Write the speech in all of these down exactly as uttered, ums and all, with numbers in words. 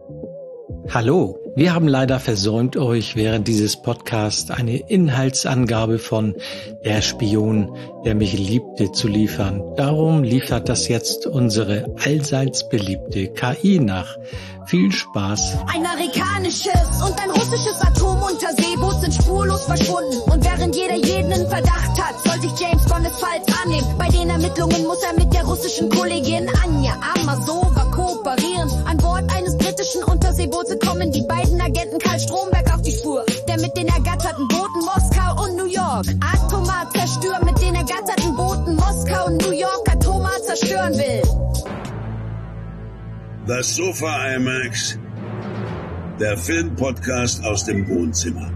Hallo, wir haben leider versäumt, euch während dieses Podcasts eine Inhaltsangabe von Der Spion, der mich liebte, zu liefern. Darum liefert das jetzt unsere allseits beliebte K I nach. Viel Spaß! Ein amerikanisches und ein russisches Atomunterseeboot sind spurlos verschwunden. Und während jeder jeden in Verdacht hat, soll sich James Bond des Falls annehmen. Bei den Ermittlungen muss er mit der russischen Kollegin Anja Amasova kooperieren. An Bord eines britischen Unterseeboots kommen die beiden Agenten Karl Stromberg auf die Spur, der mit den ergatterten Booten Moskau und New York atomar zerstören, mit den ergatterten Booten Moskau und New York atomar zerstören will. Das Sofa IMAX, der Filmpodcast aus dem Wohnzimmer.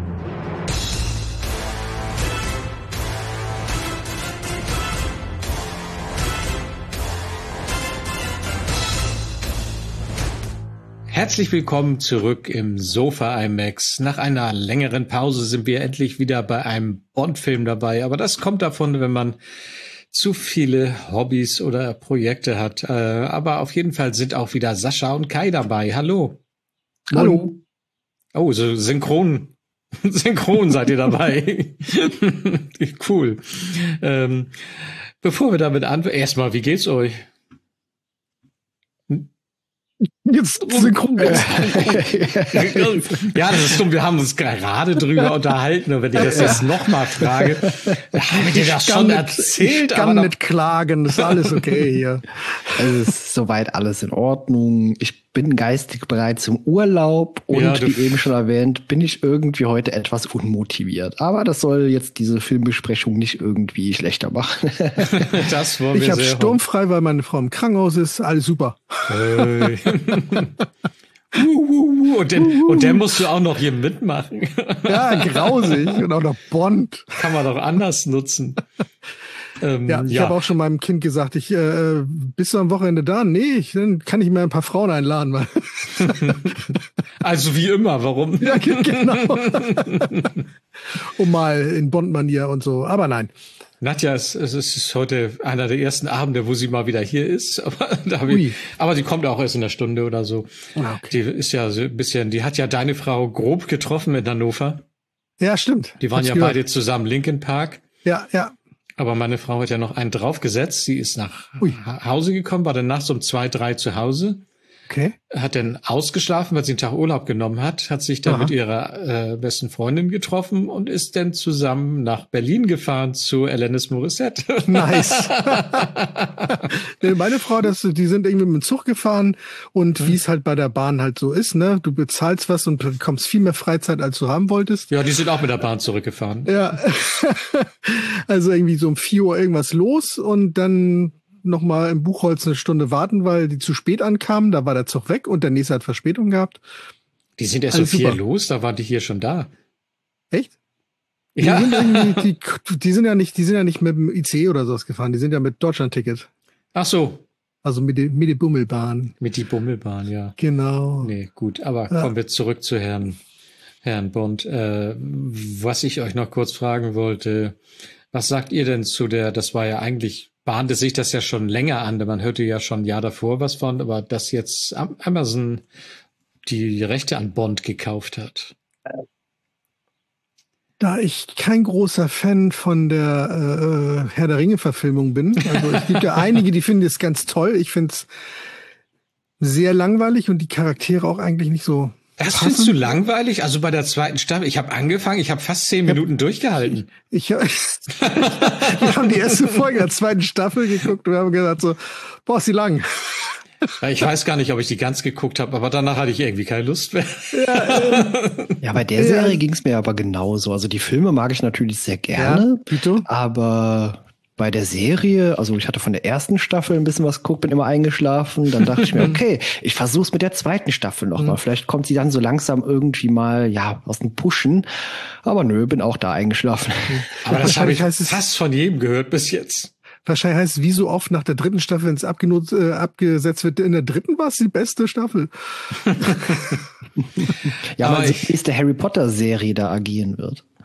Herzlich willkommen zurück im Sofa IMAX. Nach einer längeren Pause sind wir endlich wieder bei einem Bond-Film dabei. Aber das kommt davon, wenn man zu viele Hobbys oder Projekte hat. Äh, aber auf jeden Fall sind auch wieder Sascha und Kai dabei. Hallo. Hallo. Oh, so synchron. Synchron seid ihr dabei. Cool. Ähm, bevor wir damit anfangen, erstmal, wie geht's euch? Jetzt synchron. Ja, das ist dumm. Wir haben uns gerade drüber unterhalten. Und wenn ich das jetzt nochmal frage, habe ich dir das schon nicht, erzählt. Ich kann aber nicht klagen, das ist alles okay hier. Es ist soweit alles in Ordnung. Ich bin geistig bereit zum Urlaub und Ja, wie eben schon erwähnt, bin ich irgendwie heute etwas unmotiviert. Aber das soll jetzt diese Filmbesprechung nicht irgendwie schlechter machen. Das wollen wir Ich habe sehr sturmfrei, weil meine Frau im Krankenhaus ist. Alles super. Hey. uh, uh, uh. Und, den, und der musst du auch noch hier mitmachen. Ja, grausig. Und auch noch Bond. Kann man doch anders nutzen. Ähm, Ja, ich ja. habe auch schon meinem Kind gesagt, ich äh, bist du am Wochenende da? Nee, ich, dann kann ich mir ein paar Frauen einladen. Weil Also wie immer, warum? ja, genau. Um mal in Bond-Manier und so. Aber nein. Nadja, es, es ist heute einer der ersten Abende, wo sie mal wieder hier ist. Aber, da hab ich, Ui. aber die kommt auch erst in einer Stunde oder so. Ah, okay. Die ist ja so ein bisschen, die hat ja deine Frau grob getroffen in Hannover. Ja, stimmt. Die waren Hab's ja gehört. beide zusammen Linkin Park. Ja, ja. Aber meine Frau hat ja noch einen draufgesetzt. Sie ist nach Ui. Hause gekommen, war dann nachts um zwei, drei zu Hause. Okay. Hat dann ausgeschlafen, weil sie einen Tag Urlaub genommen hat, hat sich dann Aha. mit ihrer äh, besten Freundin getroffen und ist dann zusammen nach Berlin gefahren zu Alanis Morissette. Nice. Nee, meine Frau, das, die sind irgendwie mit dem Zug gefahren und wie es halt bei der Bahn halt so ist, ne? Du bezahlst was und bekommst viel mehr Freizeit, als du haben wolltest. Ja, die sind auch mit der Bahn zurückgefahren. Ja. Also irgendwie so um vier Uhr irgendwas los und dann noch mal im Buchholz eine Stunde warten, weil die zu spät ankamen. Da war der Zug weg und der nächste hat Verspätung gehabt. Die sind erst um Alles vier super. los, da waren die hier schon da. Echt? Die, Ja, sind irgendwie, die, die sind ja nicht, die sind ja nicht mit dem I C E oder sowas gefahren. Die sind ja mit Deutschlandticket. ach so, Also mit der, mit der Bummelbahn. mit die Bummelbahn, ja. Genau. Nee, gut, aber Ja. kommen wir zurück zu Herrn, Herrn Bond. Äh, was ich euch noch kurz fragen wollte, was sagt ihr denn zu der, das war ja eigentlich, bahnte sich das ja schon länger an, denn man hörte ja schon ein Jahr davor was von, aber dass jetzt Am- Amazon die Rechte an Bond gekauft hat. Da ich kein großer Fan von der äh, Herr der Ringe-Verfilmung bin, also es gibt ja einige, die finden es ganz toll. Ich finde es sehr langweilig und die Charaktere auch eigentlich nicht so. Das passend. findest du langweilig? Also bei der zweiten Staffel, ich habe angefangen, ich habe fast zehn Minuten durchgehalten. Ich, wir haben die erste Folge der zweiten Staffel geguckt und wir haben gesagt so, boah, ist die lang. Ich weiß gar nicht, ob ich die ganz geguckt habe, aber danach hatte ich irgendwie keine Lust mehr. Ja, bei der Serie ging es mir aber genauso. Also die Filme mag ich natürlich sehr gerne, Ja, Vito? aber bei der Serie, also ich hatte von der ersten Staffel ein bisschen was geguckt, bin immer eingeschlafen. Dann dachte ich mir, okay, ich versuch's mit der zweiten Staffel nochmal. Vielleicht kommt sie dann so langsam irgendwie mal, ja, aus dem Pushen. Aber nö, bin auch da eingeschlafen. Aber das habe ich Wahrscheinlich heißt es- fast von jedem gehört bis jetzt. Wahrscheinlich heißt es, wie so oft nach der dritten Staffel, wenn es abgenutzt, äh, abgesetzt wird, in der dritten war es die beste Staffel. Ja, Aber weil ich- die nächste Harry Potter Serie da agieren wird.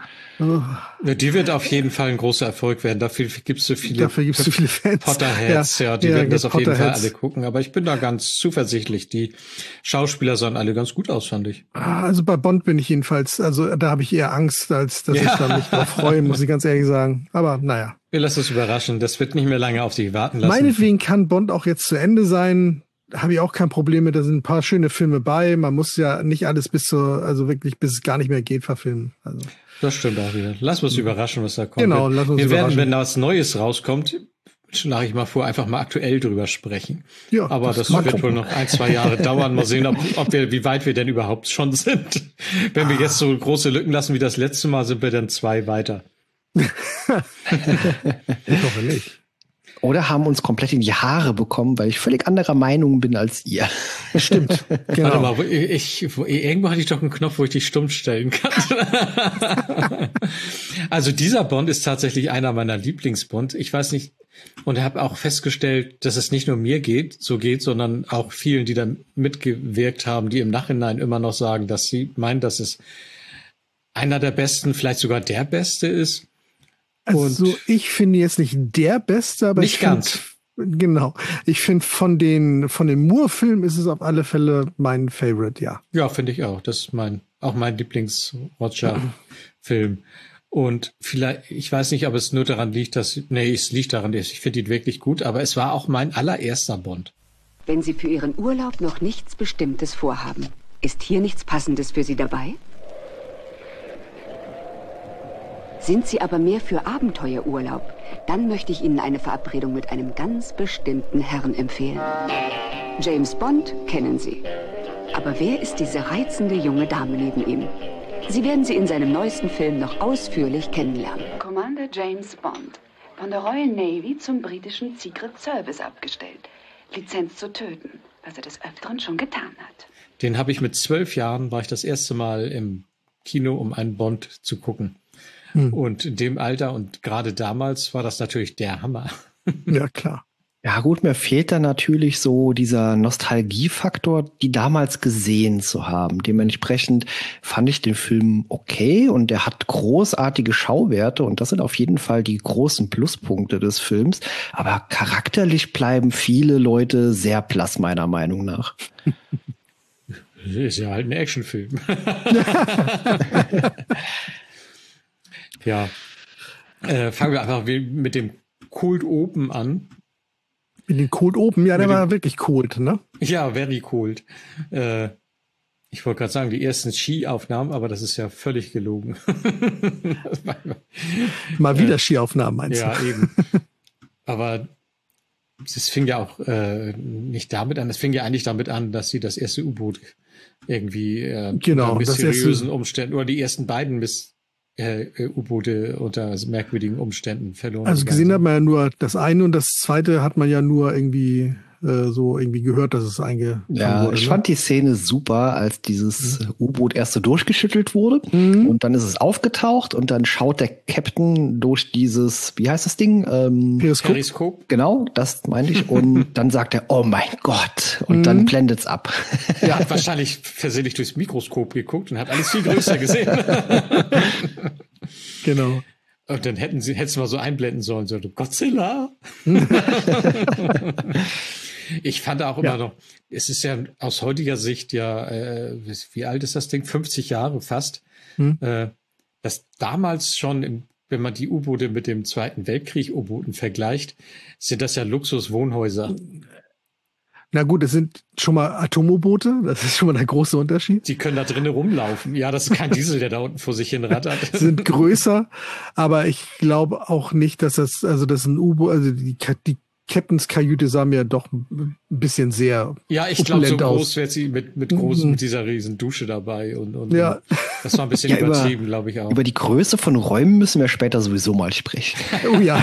Oh. Ja, die wird auf jeden Fall ein großer Erfolg werden. Dafür gibt es so viele, Dafür gibt's so viele Fans. Potterheads, ja, ja die ja, werden das auf jeden Fall Potterheads. alle gucken. Aber ich bin da ganz zuversichtlich. Die Schauspieler sahen alle ganz gut aus, fand ich. Also bei Bond bin ich jedenfalls, also da habe ich eher Angst, als dass Ja. ich da mich drauf freue, muss ich ganz ehrlich sagen. Aber naja. Wir lassen uns überraschen. Das wird nicht mehr lange auf sich warten lassen. Meinetwegen kann Bond auch jetzt zu Ende sein. Habe ich auch kein Problem mit. Da sind ein paar schöne Filme bei. Man muss ja nicht alles bis zur, also wirklich bis es gar nicht mehr geht, verfilmen. Also. Das stimmt auch wieder. Lass uns überraschen, was da kommt. Genau, lass uns Wir werden, überraschen. wenn da was Neues rauskommt, schlage ich mal vor, einfach mal aktuell drüber sprechen. Ja, aber das, das mal wird gucken. wohl noch ein, zwei Jahre dauern. Mal sehen, ob, ob wir, wie weit wir denn überhaupt schon sind. Wenn wir jetzt so große Lücken lassen wie das letzte Mal, sind wir dann zwei weiter. Ich hoffe nicht. Oder haben uns komplett in die Haare bekommen, weil ich völlig anderer Meinung bin als ihr. Stimmt. Warte Genau. mal, wo- ich, wo, irgendwo hatte ich doch einen Knopf, wo ich dich stumm stellen kann. Also dieser Bond ist tatsächlich einer meiner Lieblingsbond. Ich weiß nicht, und habe auch festgestellt, dass es nicht nur mir geht, so geht, sondern auch vielen, die da mitgewirkt haben, die im Nachhinein immer noch sagen, dass sie meinen, dass es einer der besten, vielleicht sogar der beste ist. Also Und ich finde jetzt nicht der Beste, aber Nicht ich find, ganz. Genau. Ich finde von den von den Moore-Filmen ist es auf alle Fälle mein Favorite, ja. ja, finde ich auch. Das ist mein, auch mein Lieblings-Roger-Film. Und vielleicht, ich weiß nicht, ob es nur daran liegt, dass, nee, es liegt daran, dass ich finde ihn wirklich gut, aber es war auch mein allererster Bond. Wenn Sie für Ihren Urlaub noch nichts Bestimmtes vorhaben, ist hier nichts Passendes für Sie dabei? Sind Sie aber mehr für Abenteuerurlaub, dann möchte ich Ihnen eine Verabredung mit einem ganz bestimmten Herrn empfehlen. James Bond kennen Sie. Aber wer ist diese reizende junge Dame neben ihm? Sie werden sie in seinem neuesten Film noch ausführlich kennenlernen. Commander James Bond, von der Royal Navy zum britischen Secret Service abgestellt. Lizenz zu töten, was er des Öfteren schon getan hat. Den habe ich mit zwölf Jahren, war ich das erste Mal im Kino, um einen Bond zu gucken. Hm. Und in dem Alter und gerade damals war das natürlich der Hammer. Ja, klar. Ja gut, mir fehlt da natürlich so dieser Nostalgiefaktor, die damals gesehen zu haben. Dementsprechend fand ich den Film okay und der hat großartige Schauwerte und das sind auf jeden Fall die großen Pluspunkte des Films. Aber charakterlich bleiben viele Leute sehr blass, meiner Meinung nach. Ist ja halt ein Actionfilm. Ja. Äh, fangen wir einfach mit dem Cold Open an. Mit den Cold Open, ja, der Mit dem- war wirklich cold, ne? Ja, very cold. Äh, ich wollte gerade sagen, die ersten Skiaufnahmen, aber das ist ja völlig gelogen. Das war- Mal wieder Skiaufnahmen, meinst ja, du? eben. Aber es fing ja auch äh, nicht damit an, es fing ja eigentlich damit an, dass sie das erste U-Boot irgendwie äh, Genau, unter das mysteriösen erste- Umständen oder die ersten beiden Miss äh, U-Boote unter merkwürdigen Umständen verloren. Also gesehen hat haben. man ja nur das eine und das zweite hat man ja nur irgendwie äh, so irgendwie gehört, dass es eingefangen Ja, wurde. ich ne? fand die Szene super, als dieses Mhm. U-Boot erst so durchgeschüttelt wurde Mhm. und dann ist es aufgetaucht und dann schaut der Captain durch dieses, wie heißt das Ding? Ähm, Periskop. Periskop. genau, das meinte ich. Und dann sagt er, oh mein Gott. Und dann Mhm. blendet's ab. Er hat wahrscheinlich versehentlich durchs Mikroskop geguckt und hat alles viel größer gesehen. Genau. Und dann hätten sie, hättest du mal so einblenden sollen, so Godzilla. Ich fand auch immer Ja. noch, es ist ja aus heutiger Sicht ja, äh, wie alt ist das Ding? fünfzig Jahre fast. Hm. Äh, dass damals schon, im, wenn man die U-Boote mit dem Zweiten Weltkrieg U-Booten vergleicht, sind das ja Luxuswohnhäuser. Na gut, es sind schon mal Atomo-Boote, das ist schon mal der große Unterschied. Die können da drinnen rumlaufen. Ja, das ist kein Diesel, der da unten vor sich hin rattert. Sind größer, aber ich glaube auch nicht, dass das, also das ist ein U-Boot, also die, Ka- die Captains Kajüte sah mir doch ein bisschen sehr Ja, ich glaube, so opulent aus. groß wird sie mit, mit großen, Mhm. mit dieser riesen Dusche dabei und, und Ja. das war ein bisschen Ja, über- übertrieben, glaube ich auch. Über die Größe von Räumen müssen wir später sowieso mal sprechen. Oh ja.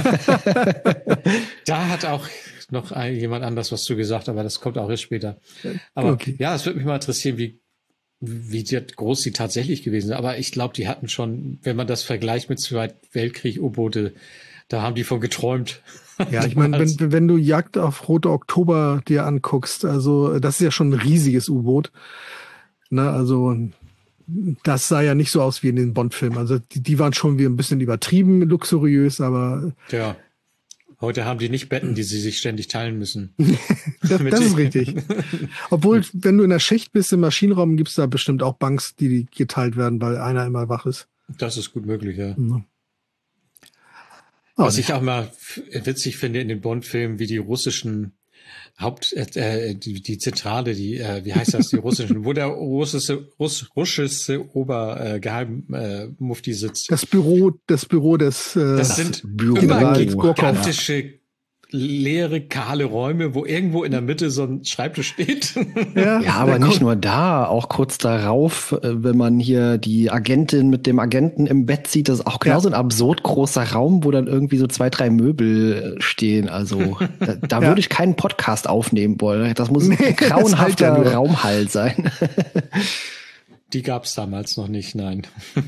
Da hat auch noch ein, jemand anders was zu gesagt, aber das kommt auch erst später. Aber Okay. ja, es würde mich mal interessieren, wie, wie die, groß die tatsächlich gewesen sind. Aber ich glaube, die hatten schon, wenn man das vergleicht mit Zweiten Weltkrieg U-Boote, da haben die von geträumt. Ja, ich meine, wenn, wenn du Jagd auf Rote Oktober dir anguckst, also das ist ja schon ein riesiges U-Boot. Ne, also das sah ja nicht so aus wie in den Bond-Filmen. Also die, die waren schon wie ein bisschen übertrieben luxuriös, aber ja. Heute haben die nicht Betten, die sie sich ständig teilen müssen. das das ist richtig. Obwohl, wenn du in der Schicht bist im Maschinenraum, gibt's da bestimmt auch Bunks, die geteilt werden, weil einer immer wach ist. Das ist gut möglich, ja. Mhm. Was ich auch mal witzig finde in den Bond-Filmen, wie die russischen Haupt, äh, die, die Zentrale, die, äh, wie heißt das, die russischen, wo der russische, Russ, russische Obergeheim-Mufti äh, sitzt. Das Büro, das Büro des, äh, das sind Büro. immer gigantische, leere, kahle Räume, wo irgendwo in der Mitte so ein Schreibtisch steht. Ja, ja, aber nicht nur da, auch kurz darauf, wenn man hier die Agentin mit dem Agenten im Bett sieht, das ist auch genau ja. so ein absurd großer Raum, wo dann irgendwie so zwei, drei Möbel stehen. Also da, da ja. würde ich keinen Podcast aufnehmen wollen. Das muss nee, ein grauenhafter halt ja Raumhall sein. Die gab's damals noch nicht, nein.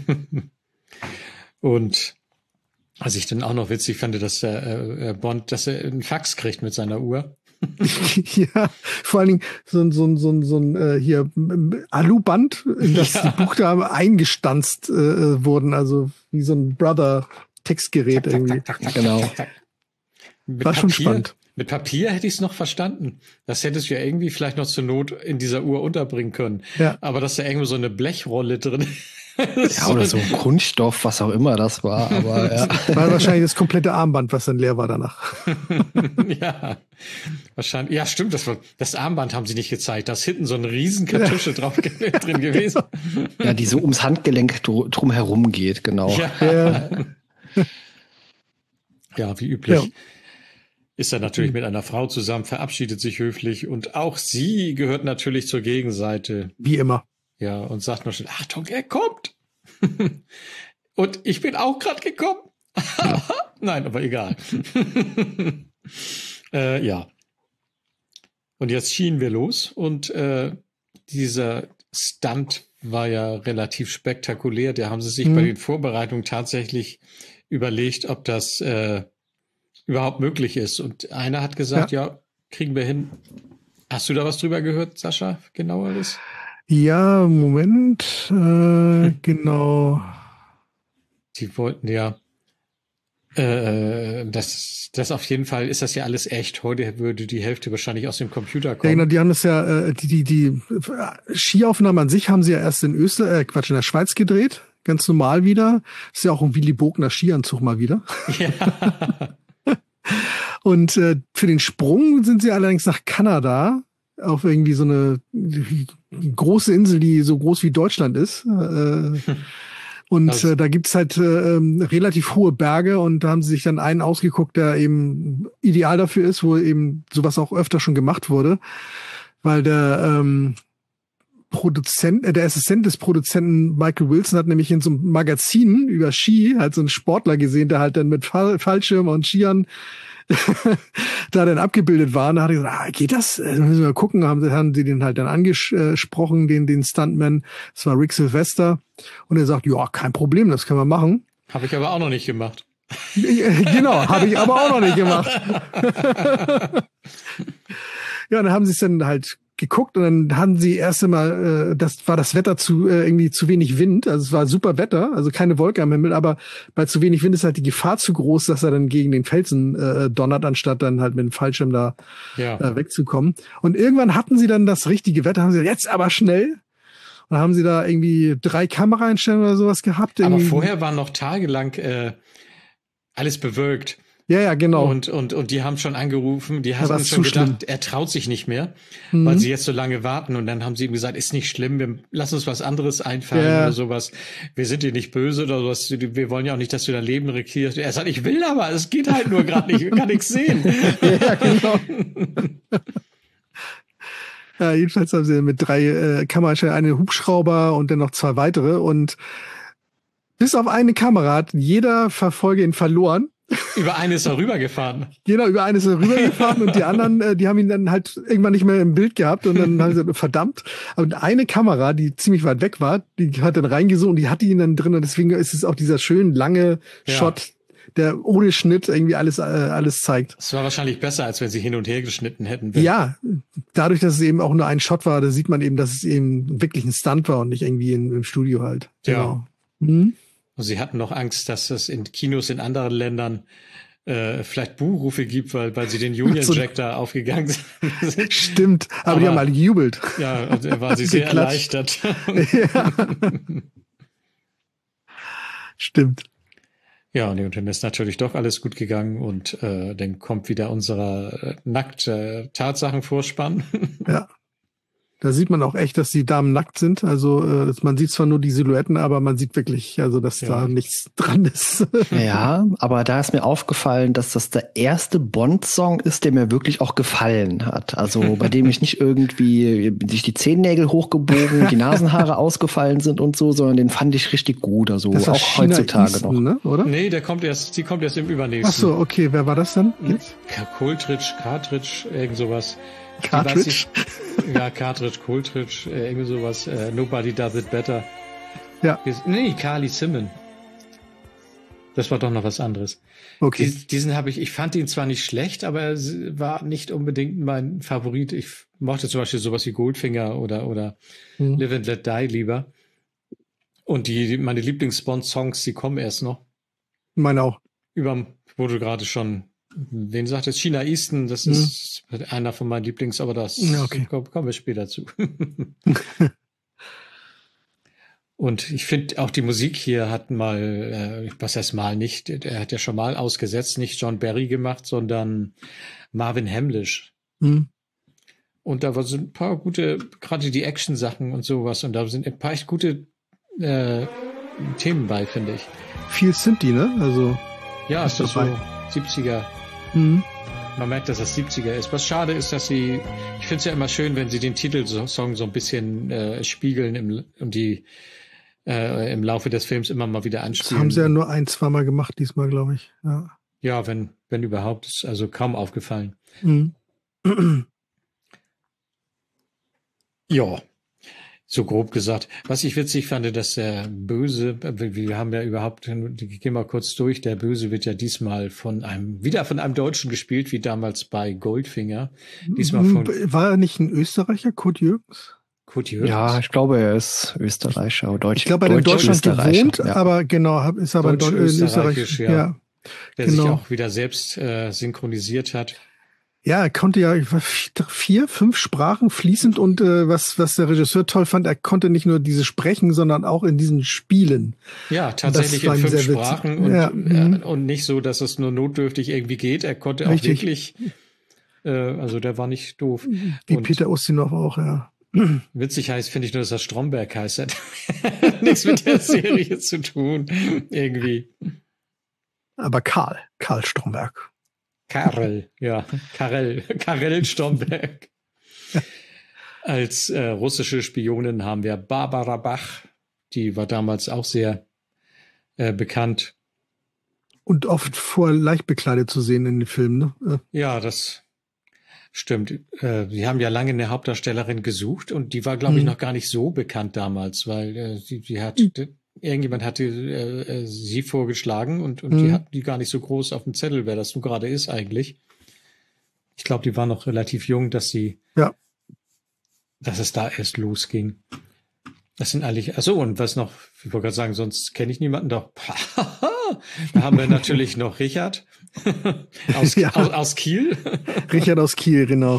Und was ich dann auch noch witzig fand, dass der äh, Bond, dass er einen Fax kriegt mit seiner Uhr. Ja, vor allen Dingen so ein, so ein, so ein, so ein äh, hier Aluband, in das ja. die Buchstaben eingestanzt äh, wurden, also wie so ein Brother-Textgerät tak, irgendwie. Tak, tak, tak, genau. Tak, tak. Mit War Papier, schon spannend. Mit Papier hätte ich es noch verstanden. Das hättest du ja irgendwie vielleicht noch zur Not in dieser Uhr unterbringen können. Ja. Aber dass da irgendwo so eine Blechrolle drin ja, oder so Kunststoff, was auch immer das war. Aber ja. War wahrscheinlich das komplette Armband, was dann leer war danach. Ja, wahrscheinlich. Ja, stimmt. Das, war, das Armband haben sie nicht gezeigt. Da ist hinten so eine riesen Kartusche ja. drauf drin gewesen. Ja, die so ums Handgelenk drum herum geht, genau. Ja, ja. Ja, wie üblich. Ja. Ist er natürlich mit einer Frau zusammen, verabschiedet sich höflich und auch sie gehört natürlich zur Gegenseite. Wie immer. Ja, und sagt noch schon, Achtung, er kommt. Und ich bin auch gerade gekommen. Nein, aber egal. äh, ja. Und jetzt schienen wir los und äh, dieser Stunt war ja relativ spektakulär. Da haben sie sich mhm. bei den Vorbereitungen tatsächlich überlegt, ob das äh, überhaupt möglich ist. Und einer hat gesagt, ja. ja, kriegen wir hin. Hast du da was drüber gehört, Sascha? Genaueres? Ja, Moment, äh, genau. Die wollten ja, äh, das, das auf jeden Fall ist das ja alles echt. Heute würde die Hälfte wahrscheinlich aus dem Computer kommen. Ja, genau, die haben das ja, äh, die, die, die Skiaufnahmen an sich haben sie ja erst in Österreich, äh, Quatsch, in der Schweiz gedreht. Ganz normal wieder. Ist ja auch ein Willy Bogner Skianzug mal wieder. Ja. Und äh, für den Sprung sind sie allerdings nach Kanada auf irgendwie so eine große Insel, die so groß wie Deutschland ist. Äh, und also, äh, da gibt's halt äh, relativ hohe Berge und da haben sie sich dann einen ausgeguckt, der eben ideal dafür ist, wo eben sowas auch öfter schon gemacht wurde, weil der ähm, Produzent, äh, der Assistent des Produzenten Michael Wilson hat nämlich in so einem Magazin über Ski halt so einen Sportler gesehen, der halt dann mit Fall- Fallschirm und Skiern da dann abgebildet waren. Da hatte ich gesagt, ah, geht das? Das müssen wir gucken. Haben, haben sie den halt dann angesprochen, den, den Stuntman. Das war Rick Sylvester. Und er sagt, ja, kein Problem, das können wir machen. Habe ich aber auch noch nicht gemacht. Genau, habe ich aber auch noch nicht gemacht. Ja, und dann haben sie es dann halt geguckt und dann hatten sie erst einmal, äh, das war das Wetter zu äh, irgendwie zu wenig Wind, also es war super Wetter, also keine Wolke am Himmel, aber bei zu wenig Wind ist halt die Gefahr zu groß, dass er dann gegen den Felsen äh, donnert, anstatt dann halt mit dem Fallschirm da ja. äh, wegzukommen. Und irgendwann hatten sie dann das richtige Wetter, haben sie gesagt, jetzt aber schnell. Und haben sie da irgendwie drei Kameraeinstellungen oder sowas gehabt. Aber vorher war noch tagelang äh, alles bewölkt. Ja, ja, genau. Und, und, und die haben schon angerufen, die haben ja, schon gedacht, schlimm. Er traut sich nicht mehr, mhm. weil sie jetzt so lange warten. Und dann haben sie ihm gesagt, ist nicht schlimm, wir lass uns was anderes einfallen ja. oder sowas. Wir sind dir nicht böse oder sowas. Wir wollen ja auch nicht, dass du dein Leben riskierst. Er sagt, ich will aber, es geht halt nur gerade nicht, ich kann nichts sehen. Ja, genau. Ja, jedenfalls haben sie mit drei äh, Kameraeinstellungen einen Hubschrauber und dann noch zwei weitere. Und bis auf eine Kamera hat jeder Verfolger ihn verloren. Über eine ist er rübergefahren. Genau, über eine ist er rübergefahren und die anderen, äh, die haben ihn dann halt irgendwann nicht mehr im Bild gehabt und dann haben sie gesagt, verdammt. Und eine Kamera, die ziemlich weit weg war, die hat dann reingesucht und die hatte ihn dann drin und deswegen ist es auch dieser schön lange ja. Shot, der ohne Schnitt irgendwie alles, äh, alles zeigt. Es war wahrscheinlich besser, als wenn sie hin und her geschnitten hätten. Ja, dadurch, dass es eben auch nur ein Shot war, da sieht man eben, dass es eben wirklich ein Stunt war und nicht irgendwie in, im Studio halt. Genau. Ja. Hm? Und sie hatten noch Angst, dass es in Kinos in anderen Ländern äh, vielleicht Buhrufe gibt, weil, weil sie den Union so, Jack da aufgegangen sind. Stimmt, aber, aber die haben alle gejubelt. Ja, und er war sie sehr erleichtert. Ja. Stimmt. Ja, und dann ist natürlich doch alles gut gegangen und äh, dann kommt wieder unser äh, nackte Tatsachenvorspann. Ja. Da sieht man auch echt, dass die Damen nackt sind. Also äh, man sieht zwar nur die Silhouetten, aber man sieht wirklich, also dass ja. da nichts dran ist. Ja, aber da ist mir aufgefallen, dass das der erste Bond-Song ist, der mir wirklich auch gefallen hat. Also bei dem ich nicht irgendwie sich die Zehennägel hochgebogen, die Nasenhaare ausgefallen sind und so, sondern den fand ich richtig gut. Also das auch China heutzutage Easton, noch. Ne, oder? Nee, der kommt erst, die kommt erst im übernächsten. Ach so, okay, wer war das dann? Jetzt? Coultridge, Cartridge, irgend sowas. Cartridge? Ich, ja, Cartridge, Coultridge, äh, irgendwie sowas. Äh, Nobody Does It Better. Ja. Nee, Carly Simon. Das war doch noch was anderes. Okay. Dies, diesen habe ich, ich fand ihn zwar nicht schlecht, aber er war nicht unbedingt mein Favorit. Ich mochte zum Beispiel sowas wie Goldfinger oder, oder hm. Live and Let Die lieber. Und die, meine Lieblings-Bond-Songs, die kommen erst noch. Meine auch. Über, wo du gerade schon wen sagt es? China Easton, das ist mhm. einer von meinen Lieblings, aber das ja, okay. kommen, kommen wir später zu. Und ich finde auch die Musik hier hat mal, äh, was heißt mal nicht, er hat ja schon mal ausgesetzt, nicht John Barry gemacht, sondern Marvin Hamlisch. Mhm. Und da sind ein paar gute, gerade die Action-Sachen und sowas, und da sind ein paar echt gute äh, Themen bei, finde ich. Viel Synthi, ne? Also ja, ist das so siebziger. Mhm. Man merkt, dass das siebziger ist. Was schade ist, dass sie, ich finde es ja immer schön, wenn sie den Titelsong so ein bisschen äh, spiegeln im, und die äh, im Laufe des Films immer mal wieder anspielen. Das haben sie ja nur ein, zwei Mal gemacht diesmal, glaube ich. Ja, ja wenn, wenn überhaupt, ist also kaum aufgefallen. Mhm. Ja, so grob gesagt. Was ich witzig fand, dass der Böse, wir haben ja überhaupt, gehen wir kurz durch, der Böse wird ja diesmal von einem, wieder von einem Deutschen gespielt, wie damals bei Goldfinger. Diesmal von, war er nicht ein Österreicher, Kurt Jürgens? Kurt Jürgens? Ja, ich glaube, er ist Österreicher oder Deutsch. Ich glaube, er hat in Deutschland gewohnt, ja. aber genau, ist aber Deutsch, in Österreich. Ja. ja. Der genau. sich auch wieder selbst äh, synchronisiert hat. Ja, er konnte ja vier, fünf Sprachen fließend und äh, was was der Regisseur toll fand, er konnte nicht nur diese sprechen, sondern auch in diesen Spielen. Ja, tatsächlich in fünf Sprachen und, ja, äh, und nicht so, dass es nur notdürftig irgendwie geht. Er konnte auch Richtig. wirklich, äh, also der war nicht doof. Wie und Peter Ustinov auch, ja. Witzig heißt, finde ich nur, dass er Stromberg heißt. Hat nichts mit der Serie zu tun, irgendwie. Aber Karl, Karl Stromberg. Karel, ja, Karel, Karel Stromberg. Als äh, russische Spionin haben wir Barbara Bach, die war damals auch sehr äh, bekannt. Und oft vor leicht bekleidet zu sehen in den Filmen, ne? Ja, das stimmt. Äh, die haben ja lange eine Hauptdarstellerin gesucht und die war, glaube ich, hm. noch gar nicht so bekannt damals, weil äh, die, die hat... Hm. Irgendjemand hatte äh, sie vorgeschlagen und, und mhm. die hatten die gar nicht so groß auf dem Zettel, wer das nun gerade ist eigentlich. Ich glaube, die war noch relativ jung, dass sie, ja. dass es da erst losging. Das sind eigentlich, achso, und was noch, ich wollte gerade sagen, sonst kenne ich niemanden, doch. Da haben wir natürlich noch Richard aus, ja. aus, aus Kiel. Richard aus Kiel, genau.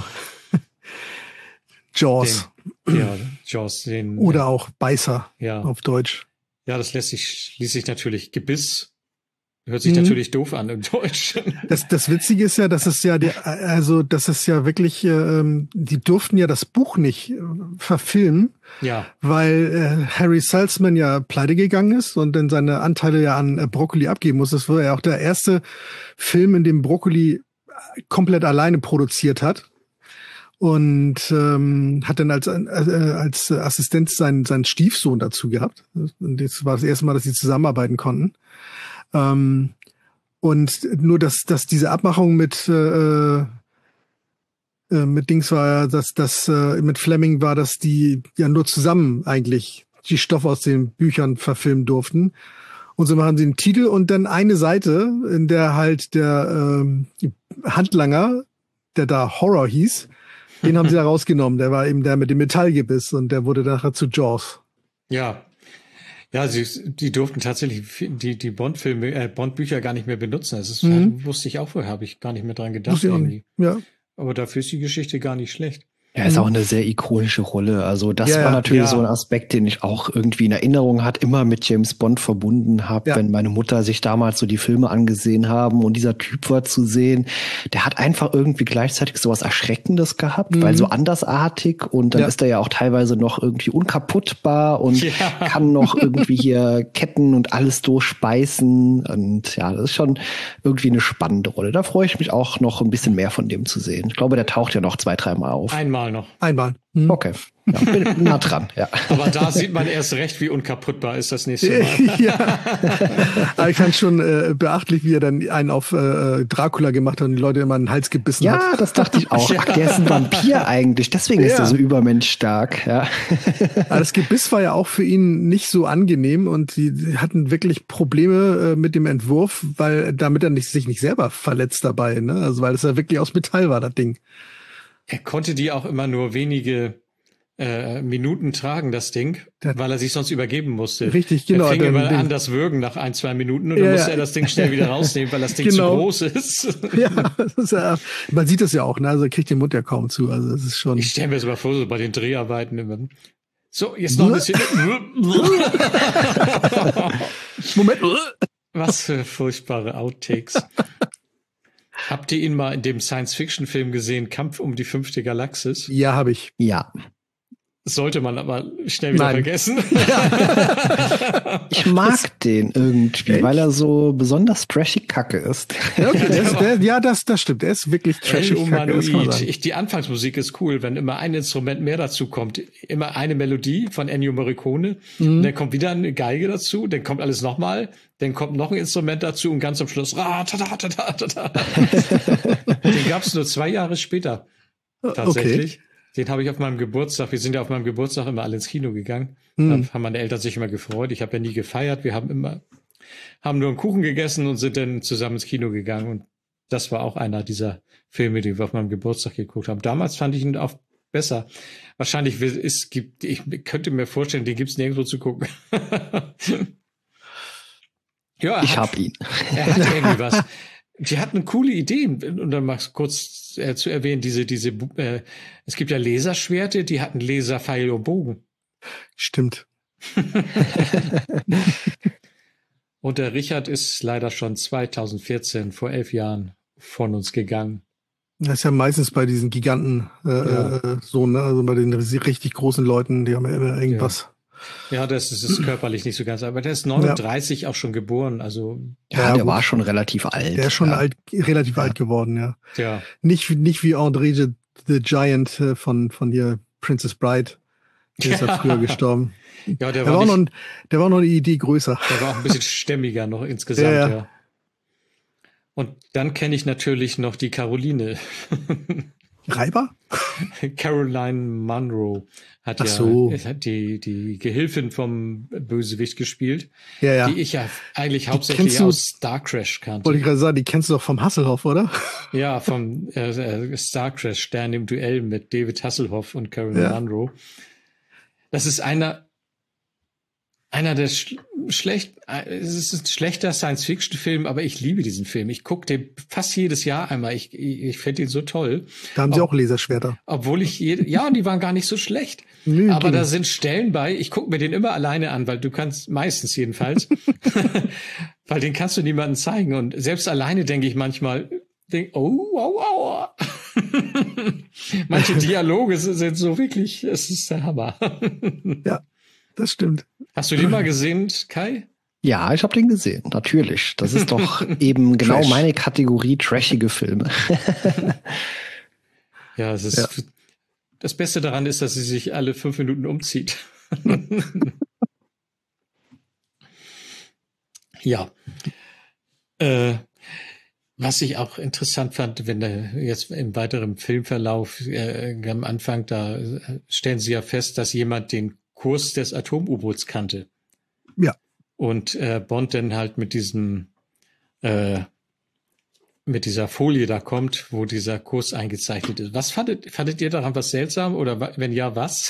Jaws. Den, ja, Jaws, den. Oder auch Beißer ja. auf Deutsch. Ja, das lässt sich, ließ sich natürlich Gebiss. Hört sich mhm. natürlich doof an im Deutschen. Das, das Witzige ist ja, dass es ja, der, also, dass es ja wirklich, ähm, die durften ja das Buch nicht äh, verfilmen. Ja. Weil äh, Harry Saltzman ja pleite gegangen ist und dann seine Anteile ja an äh, Broccoli abgeben muss. Das war ja auch der erste Film, in dem Broccoli komplett alleine produziert hat. Und ähm, hat dann als äh, als Assistent seinen seinen Stiefsohn dazu gehabt. Und das war das erste Mal, dass sie zusammenarbeiten konnten. Ähm, und nur, dass dass diese Abmachung mit äh, äh, mit Dings war, dass das äh, mit Fleming war, dass die ja nur zusammen eigentlich die Stoffe aus den Büchern verfilmen durften. Und so machen sie einen Titel und dann eine Seite, in der halt der ähm, Handlanger, der da Horror hieß, den haben sie da rausgenommen. Der war eben der mit dem Metallgebiss und der wurde nachher zu Jaws. Ja. Ja, sie, die durften tatsächlich die, die Bond-Filme, äh, Bond-Bücher gar nicht mehr benutzen. Das ist, mhm. wusste ich auch vorher, habe ich gar nicht mehr dran gedacht. Irgendwie. Ja. Aber dafür ist die Geschichte gar nicht schlecht. Ja, ist auch eine sehr ikonische Rolle. Also das ja, war natürlich ja. so ein Aspekt, den ich auch irgendwie in Erinnerung hat, immer mit James Bond verbunden habe, ja. wenn meine Mutter sich damals so die Filme angesehen haben und dieser Typ war zu sehen, der hat einfach irgendwie gleichzeitig sowas Erschreckendes gehabt, mhm. weil so andersartig und dann ja. ist er ja auch teilweise noch irgendwie unkaputtbar und ja. kann noch irgendwie hier Ketten und alles durchspeisen und ja, das ist schon irgendwie eine spannende Rolle. Da freue ich mich auch noch ein bisschen mehr von dem zu sehen. Ich glaube, der taucht ja noch zwei, dreimal auf. Einmal noch. Einmal. Hm. Okay. Ja, bin nah dran, ja. Aber da sieht man erst recht, wie unkaputtbar ist das nächste Mal. Ja. Aber ich fand schon äh, beachtlich, wie er dann einen auf äh, Dracula gemacht hat und die Leute immer einen Hals gebissen ja, hat. Ja, das dachte ich auch. Ach, der ist ein Vampir eigentlich. Deswegen ja. ist er so übermenschstark. Ja. Aber das Gebiss war ja auch für ihn nicht so angenehm und die hatten wirklich Probleme äh, mit dem Entwurf, weil damit er nicht, sich nicht selber verletzt dabei. Ne? Also weil es ja wirklich aus Metall war, das Ding. Er konnte die auch immer nur wenige äh, Minuten tragen, das Ding, das weil er sich sonst übergeben musste. Richtig, genau. Er fing immer an, das Würgen nach ein, zwei Minuten und dann ja, musste er das Ding schnell wieder rausnehmen, weil das Ding genau. zu groß ist. Ja, das ist ja, man sieht das ja auch, ne? Also er kriegt den Mund ja kaum zu. Also das ist schon. Ich stelle mir das mal vor, so bei den Dreharbeiten immer. So, jetzt noch ein bisschen. Moment. Was für furchtbare Outtakes. Habt ihr ihn mal in dem Science-Fiction-Film gesehen, Kampf um die fünfte Galaxis? Ja, habe ich. Ja. Sollte man aber schnell wieder Nein. vergessen. Ich mag den irgendwie, Echt? weil er so besonders trashig kacke ist. Ja, okay, der ist, der, ja das, das stimmt. Er ist wirklich trashig kacke. Ich, die Anfangsmusik ist cool, wenn immer ein Instrument mehr dazu kommt. Immer eine Melodie von Ennio Morricone. Mhm. Und dann kommt wieder eine Geige dazu. Dann kommt alles nochmal. Dann kommt noch ein Instrument dazu und ganz am Schluss. Ra, ta, ta, ta, ta, ta. Den gab es nur zwei Jahre später. Tatsächlich. Okay. Den habe ich auf meinem Geburtstag, wir sind ja auf meinem Geburtstag immer alle ins Kino gegangen. Hm. Da haben meine Eltern sich immer gefreut. Ich habe ja nie gefeiert. Wir haben immer, haben nur einen Kuchen gegessen und sind dann zusammen ins Kino gegangen. Und das war auch einer dieser Filme, die wir auf meinem Geburtstag geguckt haben. Damals fand ich ihn auch besser. Wahrscheinlich es gibt, ich könnte mir vorstellen, den gibt's nirgendwo zu gucken. Ja, ich habe ihn. Er hat irgendwie was. Die hatten coole Ideen, und dann mal kurz äh, zu erwähnen, diese, diese, äh, es gibt ja Laserschwerte, die hatten Laserpfeil und Bogen. Stimmt. Und der Richard ist leider schon zweitausendvierzehn, vor elf Jahren, von uns gegangen. Das ist ja meistens bei diesen Giganten äh, ja. äh, so, ne? Also bei den richtig großen Leuten, die haben ja immer irgendwas. Ja. Ja, das ist, ist körperlich nicht so ganz, aber der ist neununddreißig ja. auch schon geboren, also. Ja, ja der gut. war schon relativ alt. Der ist schon ja. alt, relativ ja. alt geworden, ja. Ja. Nicht, nicht wie André the Giant von, von hier Princess Bride. Der ist ja früher gestorben. Ja, der, der war, war nicht, noch, der war noch eine Idee größer. Der war auch ein bisschen stämmiger noch insgesamt, ja. ja. Und dann kenne ich natürlich noch die Caroline. Reiber? Caroline Munro hat Ach ja so. hat die, die Gehilfin vom Bösewicht gespielt, ja, ja. die ich ja eigentlich die hauptsächlich du, aus Star Crash kannte. Wollte ich gerade sagen, die kennst du doch vom Hasselhoff, oder? Ja, vom äh, Star Crash, Stern im Duell mit David Hasselhoff und Caroline ja. Munro. Das ist einer einer der sch schlecht, es ist ein schlechter Science-Fiction-Film, aber ich liebe diesen Film. Ich gucke den fast jedes Jahr einmal. Ich, ich, ich finde ihn so toll. Da haben sie Ob, auch Laserschwerter. Obwohl ich, je, ja, und die waren gar nicht so schlecht. Nee, aber da sind Stellen bei, ich gucke mir den immer alleine an, weil du kannst, meistens jedenfalls, weil den kannst du niemandem zeigen. Und selbst alleine denke ich manchmal, denk, oh, oh, oh. Manche Dialoge sind so wirklich, es ist der Hammer. Ja. Das stimmt. Hast du den mal gesehen, Kai? Ja, ich habe den gesehen, natürlich. Das ist doch eben genau Trash. Meine Kategorie trashige Filme. Ja, es ist, ja. Das Beste daran ist, dass sie sich alle fünf Minuten umzieht. Ja. Äh, was ich auch interessant fand, wenn der jetzt im weiteren Filmverlauf äh, am Anfang, da stellen sie ja fest, dass jemand den Kurs des Atom-U-Boots kannte. Ja. und äh, Bond dann halt mit diesem äh, mit dieser Folie da kommt, wo dieser Kurs eingezeichnet ist. Was fandet, fandet ihr daran was seltsam oder wenn ja, was?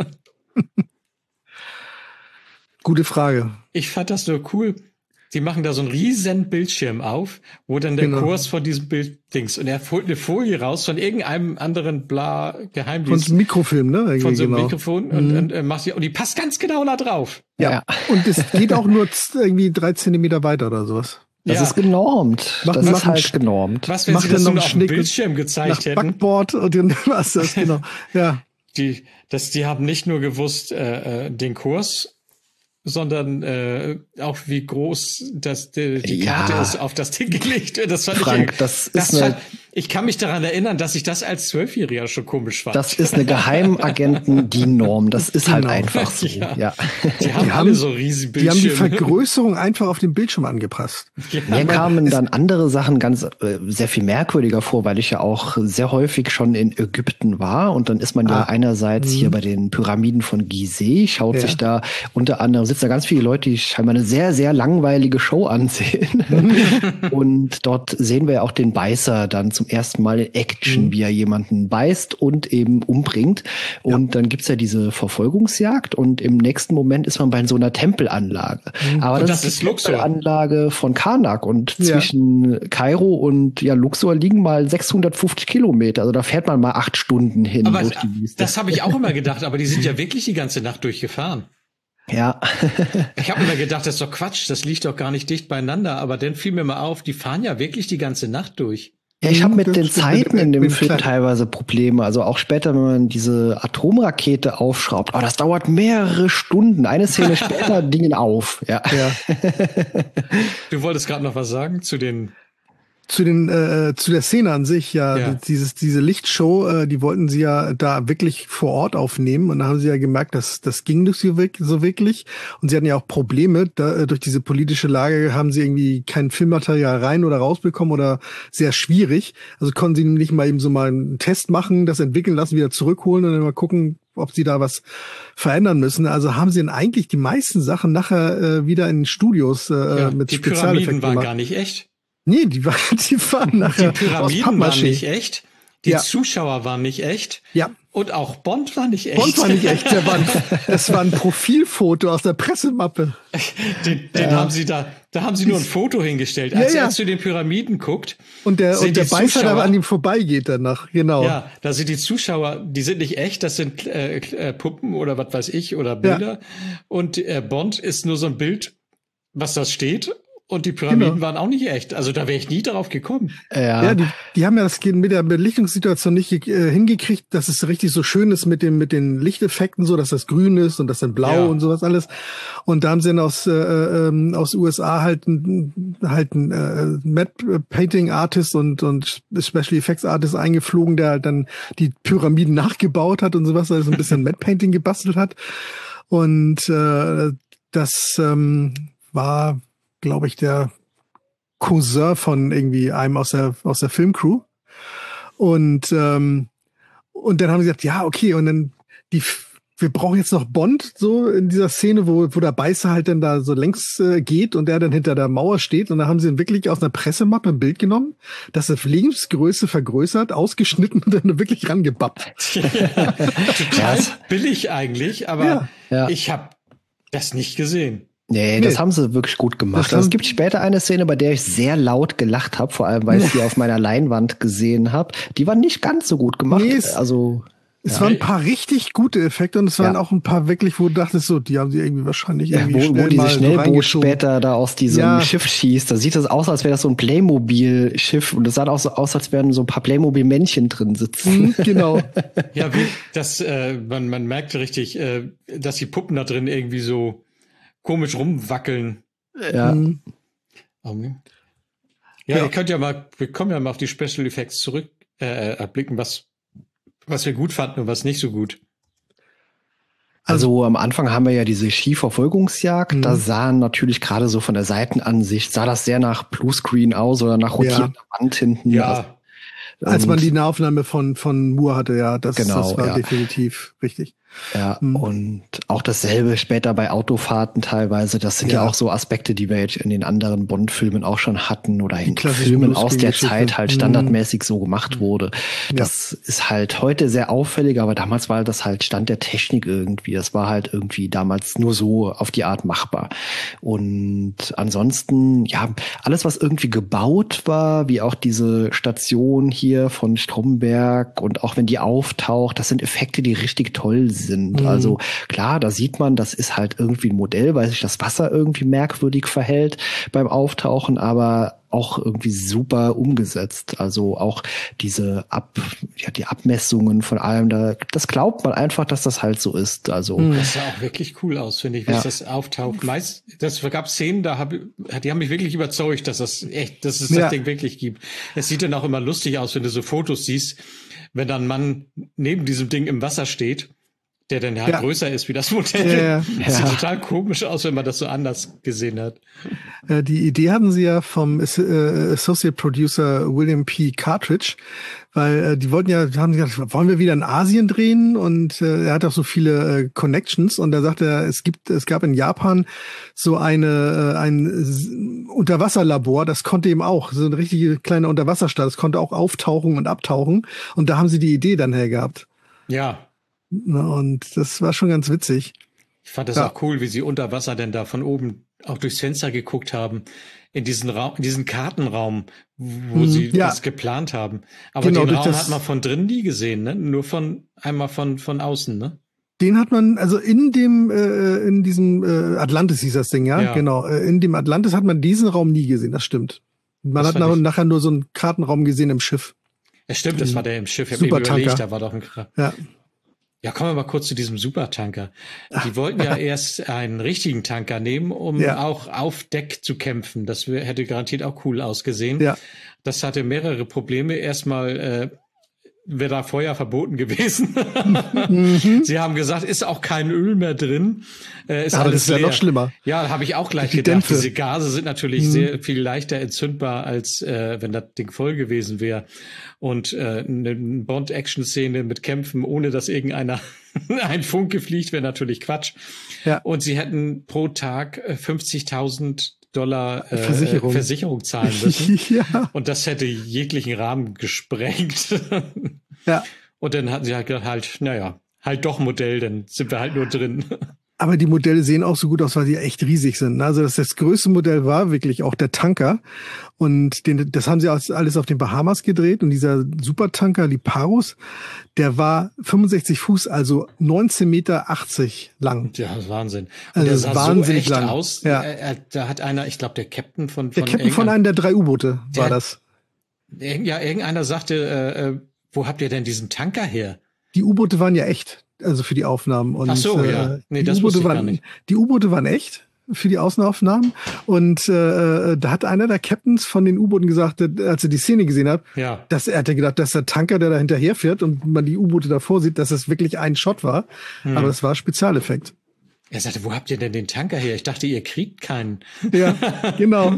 Gute Frage. Ich fand das nur cool. Die machen da so einen riesen Bildschirm auf, wo dann der Genau. Kurs von diesem Bild dings und er holt eine Folie raus von irgendeinem anderen bla Geheimdienst. Von Mikrofilm, ne? Irgendwie, Von so einem genau. Mikrofon und, Mhm. und, und macht die, und die passt ganz genau da drauf. Ja. Ja. Und es geht auch nur z- irgendwie drei Zentimeter weiter oder sowas. Das Ja. ist genormt. Mach- das mach ist einen halt Sch- genormt. Was, wenn Macht sie das dann nur noch auf einen dem Schnick Bildschirm Nach gezeigt hätten? Backboard und dann was das, genau. Ja. Die, das, die haben nicht nur gewusst, äh, äh, den Kurs, sondern äh, auch wie groß das, die, die Ja. Karte ist auf das Ding gelegt. Das fand Frank, ich, das das ist eine- fand, ich kann mich daran erinnern, dass ich das als Zwölfjähriger schon komisch fand. Das ist eine Geheimagenten-D-Norm. Das ist halt Genau. einfach so. Ja. Ja. die haben Die alle haben- so riesige Die haben die Bildschirme. Vergrößerung einfach auf den Bildschirm angepasst. Mir kamen dann andere Sachen ganz äh, sehr viel merkwürdiger vor, weil ich ja auch sehr häufig schon in Ägypten war und dann ist man ja Ah. einerseits hier bei den Pyramiden von Gizeh, schaut Ja. sich da unter anderem, sitzen da ganz viele Leute, die scheinbar eine sehr, sehr langweilige Show ansehen. Und dort sehen wir ja auch den Beißer dann zum ersten Mal in Action, wie er jemanden beißt und eben umbringt. Und dann gibt's ja diese Verfolgungsjagd und im nächsten Moment ist man bei so einer Tempelanlage. Aber Und das, das ist ist die Luxor. Tempelanlage von Karnak und Ja. zwischen Kairo und ja, Luxor liegen mal sechshundertfünfzig Kilometer. Also da fährt man mal acht Stunden hin Aber durch die Wüste. das habe ich auch immer gedacht, aber die sind ja wirklich die ganze Nacht durchgefahren. Ja. Ich habe immer gedacht, das ist doch Quatsch, das liegt doch gar nicht dicht beieinander, aber dann fiel mir mal auf, die fahren ja wirklich die ganze Nacht durch. Ja, ich habe mit Das den stimmt, Zeiten mit- in dem mit Film klein- teilweise Probleme. Also auch später, wenn man diese Atomrakete aufschraubt. Oh, das dauert mehrere Stunden. Eine Szene später dingen auf. Ja. Ja. Du wolltest gerade noch was sagen zu den... Zu den äh, zu der Szene an sich, ja, Ja. dieses diese Lichtshow, äh, die wollten sie ja da wirklich vor Ort aufnehmen und da haben sie ja gemerkt, dass das ging nicht so, wirk- so wirklich und sie hatten ja auch Probleme, da, äh, durch diese politische Lage haben sie irgendwie kein Filmmaterial rein oder rausbekommen oder sehr schwierig, also konnten sie nicht mal eben so mal einen Test machen, das entwickeln lassen, wieder zurückholen und dann mal gucken, ob sie da was verändern müssen. Also haben sie dann eigentlich die meisten Sachen nachher äh, wieder in Studios äh, Ja, mit die Pyramiden Spezialeffekten waren gemacht. gar nicht echt. Nee, die waren, die waren Die nachher aus Pyramiden waren Pappmaché. nicht echt. Die Ja. Zuschauer waren nicht echt. Ja. Und auch Bond war nicht echt. Bond war nicht echt. Der war ein, das war ein Profilfoto aus der Pressemappe. Den, den haben sie da, da haben sie nur ein Foto hingestellt. Als Ja, ja. er zu den Pyramiden guckt, Und der, sind und der die Beißer, der Zuschauer- an ihm vorbeigeht danach. Genau. ja, da sind die Zuschauer, die sind nicht echt, das sind äh, äh, Puppen oder was weiß ich oder Bilder. Und äh, Bond ist nur so ein Bild, was da steht. Und die Pyramiden Genau. waren auch nicht echt. Also da wäre ich nie darauf gekommen. Ja. Ja, die, die haben ja das mit der Belichtungssituation nicht äh, hingekriegt, dass es richtig so schön ist mit dem mit den Lichteffekten, so dass das grün ist und das dann blau Ja. und sowas alles. Und da haben sie dann aus äh, ähm, aus U S A halt ein halt ein äh, Matte Painting Artist und und Special Effects Artist eingeflogen, der halt dann die Pyramiden nachgebaut hat und sowas, also ein bisschen Matte Painting gebastelt hat. Und äh, das ähm, war, glaube ich, der Cousin von irgendwie einem aus der aus der Filmcrew. Und ähm, und dann haben sie gesagt, ja, okay, und dann die wir brauchen jetzt noch Bond so in dieser Szene, wo wo der Beißer halt dann da so längs äh, geht und der dann hinter der Mauer steht und da haben sie ihn wirklich aus einer Pressemappe ein Bild genommen, das auf Lebensgröße vergrößert, ausgeschnitten und dann wirklich rangebappt. Total billig eigentlich, aber Ja. Ja. ich habe das nicht gesehen. Nee, Nee. das haben sie wirklich gut gemacht. Das Also es haben- gibt später eine Szene, bei der ich sehr laut gelacht habe, vor allem weil ich sie auf meiner Leinwand gesehen habe. Die war nicht ganz so gut gemacht. Nee, es- also Es waren ein paar richtig gute Effekte und es waren Ja. auch ein paar wirklich, wo du dachtest so, die haben sie irgendwie wahrscheinlich ja, irgendwie wo, schnell wo dieses mal so Schnellboot reingeschoben. später da aus diesem Ja. Schiff schießt, da sieht es aus, als wäre das so ein Playmobil-Schiff und es sah auch so aus, als wären so ein paar Playmobil-Männchen drin sitzen. Mhm, genau. Ja, wie, das, äh, man, man merkt richtig, äh, dass die Puppen da drin irgendwie so komisch rumwackeln. Ja. Mhm. Um, ja, Ja. ihr könnt ja mal, wir kommen ja mal auf die Special Effects zurück, äh, erblicken, was, was wir gut fanden und was nicht so gut. Also am Anfang haben wir ja diese Skiverfolgungsjagd. Mhm. Da sahen natürlich gerade so von der Seitenansicht, sah das sehr nach Bluescreen aus oder nach rotierender Wand hinten. Ja, Als man Und- die Nahaufnahme von, von Moore hatte, ja, das, Genau, das war ja. definitiv richtig. Ja, hm. und auch dasselbe später bei Autofahrten teilweise. Das sind ja, ja auch so Aspekte, die wir jetzt in den anderen Bond-Filmen auch schon hatten oder in Filmen aus der Zeit halt standardmäßig hm. so gemacht wurde. Das ja. ist halt heute sehr auffällig, aber damals war das halt Stand der Technik irgendwie. Das war halt irgendwie damals nur so auf die Art machbar. Und ansonsten, ja, alles, was irgendwie gebaut war, wie auch diese Station hier von Stromberg und auch wenn die auftaucht, das sind Effekte, die richtig toll sind. sind. Mhm. Also klar, da sieht man, das ist halt irgendwie ein Modell, weil sich das Wasser irgendwie merkwürdig verhält beim Auftauchen, aber auch irgendwie super umgesetzt. Also auch diese Ab, ja, die Abmessungen von allem, da, das glaubt man einfach, dass das halt so ist. Also das sah auch wirklich cool aus, finde ich, wie ja. das auftaucht. Meist, das gab Szenen, da hab, die haben mich wirklich überzeugt, dass das echt, dass es ja. das Ding wirklich gibt. Es sieht dann auch immer lustig aus, wenn du so Fotos siehst, wenn dann ein Mann neben diesem Ding im Wasser steht, der dann halt ja. größer ist wie das Modell. Ja, ja. Das sieht ja. total komisch aus, wenn man das so anders gesehen hat. Äh, die Idee hatten sie ja vom äh, Associate Producer William P. Cartridge, weil äh, die wollten ja, haben gesagt, wollen wir wieder in Asien drehen? Und äh, er hat auch so viele äh, Connections und da sagte er, es gibt, es gab in Japan so eine äh, ein Unterwasserlabor, das konnte eben auch, so eine richtige kleine Unterwasserstadt, das konnte auch auftauchen und abtauchen und da haben sie die Idee dann hergehabt. Ja. Und das war schon ganz witzig. Ich fand das ja. auch cool, wie sie unter Wasser denn da von oben auch durchs Fenster geguckt haben, in diesen Raum, in diesen Kartenraum, wo mhm, sie ja. das geplant haben. Aber genau, den Raum hat man von drin nie gesehen, ne? Nur von einmal von von außen, ne? Den hat man, also in dem, äh, in diesem äh, Atlantis hieß das Ding, ja, ja. genau. Äh, in dem Atlantis hat man diesen Raum nie gesehen, das stimmt. Man das hat nach, nachher nur so einen Kartenraum gesehen im Schiff. Ja, stimmt, das war der im Schiff. Ich habe mir überlegt, da war doch ein Kra- Ja. Ja, kommen wir mal kurz zu diesem Supertanker. Die wollten ja erst einen richtigen Tanker nehmen, um ja. auch auf Deck zu kämpfen. Das hätte garantiert auch cool ausgesehen. Ja. Das hatte mehrere Probleme. Erstmal äh, wäre da Feuer verboten gewesen. Mhm. Sie haben gesagt, ist auch kein Öl mehr drin. Äh, ist aber alles das ist ja leer. noch schlimmer. Ja, habe ich auch gleich die gedacht. Dämpfe. Diese Gase sind natürlich mhm. sehr viel leichter entzündbar, als äh, wenn das Ding voll gewesen wäre. Und äh, eine Bond-Action-Szene mit Kämpfen, ohne dass irgendeiner ein Funke fliegt, wäre natürlich Quatsch. Ja. Und sie hätten pro Tag fünfzigtausend Dollar äh, Versicherung. Versicherung zahlen müssen. Ja. Und das hätte jeglichen Rahmen gesprengt. Ja. Und dann hatten sie halt gedacht, halt, naja, halt doch Modell, dann sind wir halt nur drin. Aber die Modelle sehen auch so gut aus, weil die echt riesig sind. Also das, das größte Modell war wirklich auch der Tanker. Und den, das haben sie alles auf den Bahamas gedreht. Und dieser Supertanker Liparus, der war fünfundsechzig Fuß, also neunzehn Meter achtzig lang. Ja, das ist Wahnsinn. Und also der sah wahnsinnig so echt lang. aus. Ja. Er, er, da hat einer, ich glaube, der Captain von, von Der Captain von einem der drei U-Boote war der, das. Ja, irgendeiner sagte, äh, wo habt ihr denn diesen Tanker her? Die U-Boote waren ja echt, also für die Aufnahmen. Und, ach so, ja. Nee, die das U-Boote wusste ich waren, gar nicht. Die U-Boote waren echt für die Außenaufnahmen. Und äh, da hat einer der Captains von den U-Booten gesagt, als er die Szene gesehen hat, ja. dass er hatte gedacht, dass der Tanker, der da hinterher fährt und man die U-Boote davor sieht, dass es wirklich ein Shot war. Hm. Aber das war Spezialeffekt. Er sagte, wo habt ihr denn den Tanker her? Ich dachte, ihr kriegt keinen. Ja, genau.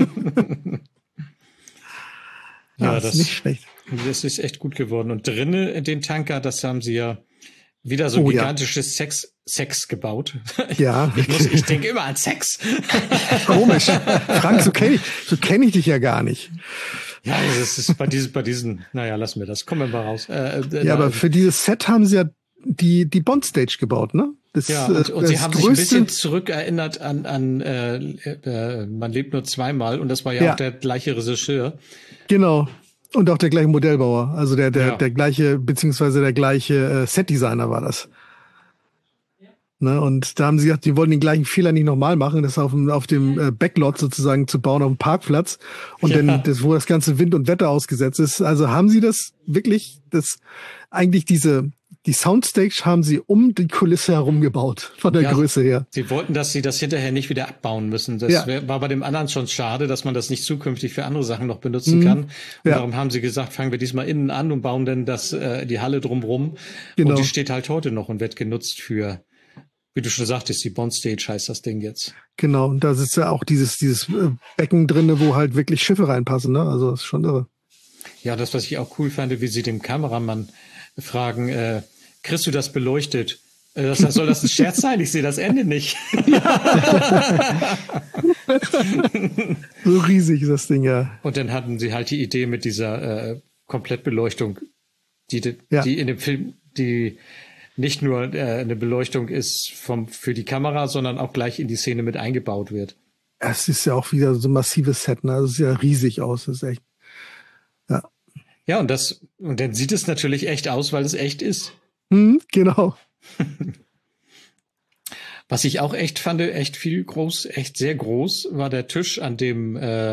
Ja, ja, das ist nicht schlecht. Das ist echt gut geworden. Und drinnen in den Tanker, das haben sie ja wieder so ein oh, gigantisches ja. Sex, Sex gebaut. Ja. Ich, muss, ich denke immer an Sex. Komisch. Frank, so kenne ich, so kenn ich dich ja gar nicht. Ja, das ist bei diesen, bei diesen, naja, lassen wir das. Kommen wir mal raus. Äh, äh, ja, aber für dieses Set haben sie ja die, die Bond-Stage gebaut, ne? Das, ja, und, und sie haben sich ein bisschen zurückerinnert an, an äh, äh, Man lebt nur zweimal und das war ja, ja auch der gleiche Regisseur. Genau. Und auch der gleiche Modellbauer, also der der ja. der gleiche, beziehungsweise der gleiche äh, Setdesigner war das. Ja. Ne, und da haben sie gesagt, die wollten den gleichen Fehler nicht nochmal machen, das auf dem, auf dem äh, Backlot sozusagen zu bauen, auf dem Parkplatz. Und ja. dann, das, wo das ganze Wind und Wetter ausgesetzt ist. Also haben sie das wirklich, das eigentlich diese Die Soundstage haben sie um die Kulisse herum gebaut, von der ja, Größe her. Sie wollten, dass sie das hinterher nicht wieder abbauen müssen. Das ja. wär, war bei dem anderen schon schade, dass man das nicht zukünftig für andere Sachen noch benutzen mhm. kann. Und ja. darum haben sie gesagt, fangen wir diesmal innen an und bauen dann das, äh, die Halle drumrum. Genau. Und die steht halt heute noch und wird genutzt für, wie du schon sagtest, die Bondstage heißt das Ding jetzt. Genau, und da ist ja auch dieses, dieses Becken drinne, wo halt wirklich Schiffe reinpassen, ne? Also das ist schon irre. Ja, das, was ich auch cool fand, wie sie dem Kameramann fragen, äh, kriegst du das beleuchtet? Das, soll das ein Scherz sein? Ich sehe das Ende nicht. So riesig ist das Ding, ja. Und dann hatten sie halt die Idee mit dieser äh, Komplettbeleuchtung, die, die ja. in dem Film, die nicht nur äh, eine Beleuchtung ist vom, für die Kamera, sondern auch gleich in die Szene mit eingebaut wird. Es ist ja auch wieder so ein massives Set, ne? Das sieht ja riesig aus, das ist echt. Ja. Ja, und das, und dann sieht es natürlich echt aus, weil es echt ist. Hm, genau. Was ich auch echt fand, echt viel groß, echt sehr groß, war der Tisch, an dem äh,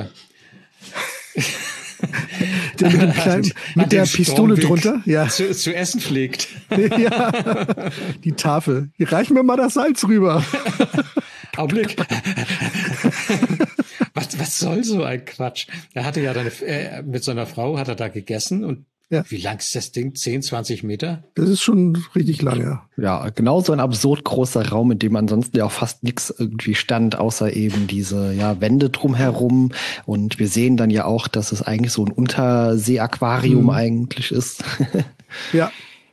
der mit, dem kleinen, mit der Pistole drunter ja. zu, zu essen pflegt. Ja. Die Tafel. Hier reichen wir mal das Salz rüber. Augenblick. was, was soll so ein Quatsch? Er hatte ja dann äh, mit so einer Frau hat er da gegessen und ja. Wie lang ist das Ding? zehn, zwanzig Meter? Das ist schon richtig lang, ja. Ja, genau so ein absurd großer Raum, in dem ansonsten ja auch fast nichts irgendwie stand, außer eben diese ja, Wände drumherum. Und wir sehen dann ja auch, dass es eigentlich so ein Unterseeaquarium mhm. eigentlich ist. Ja.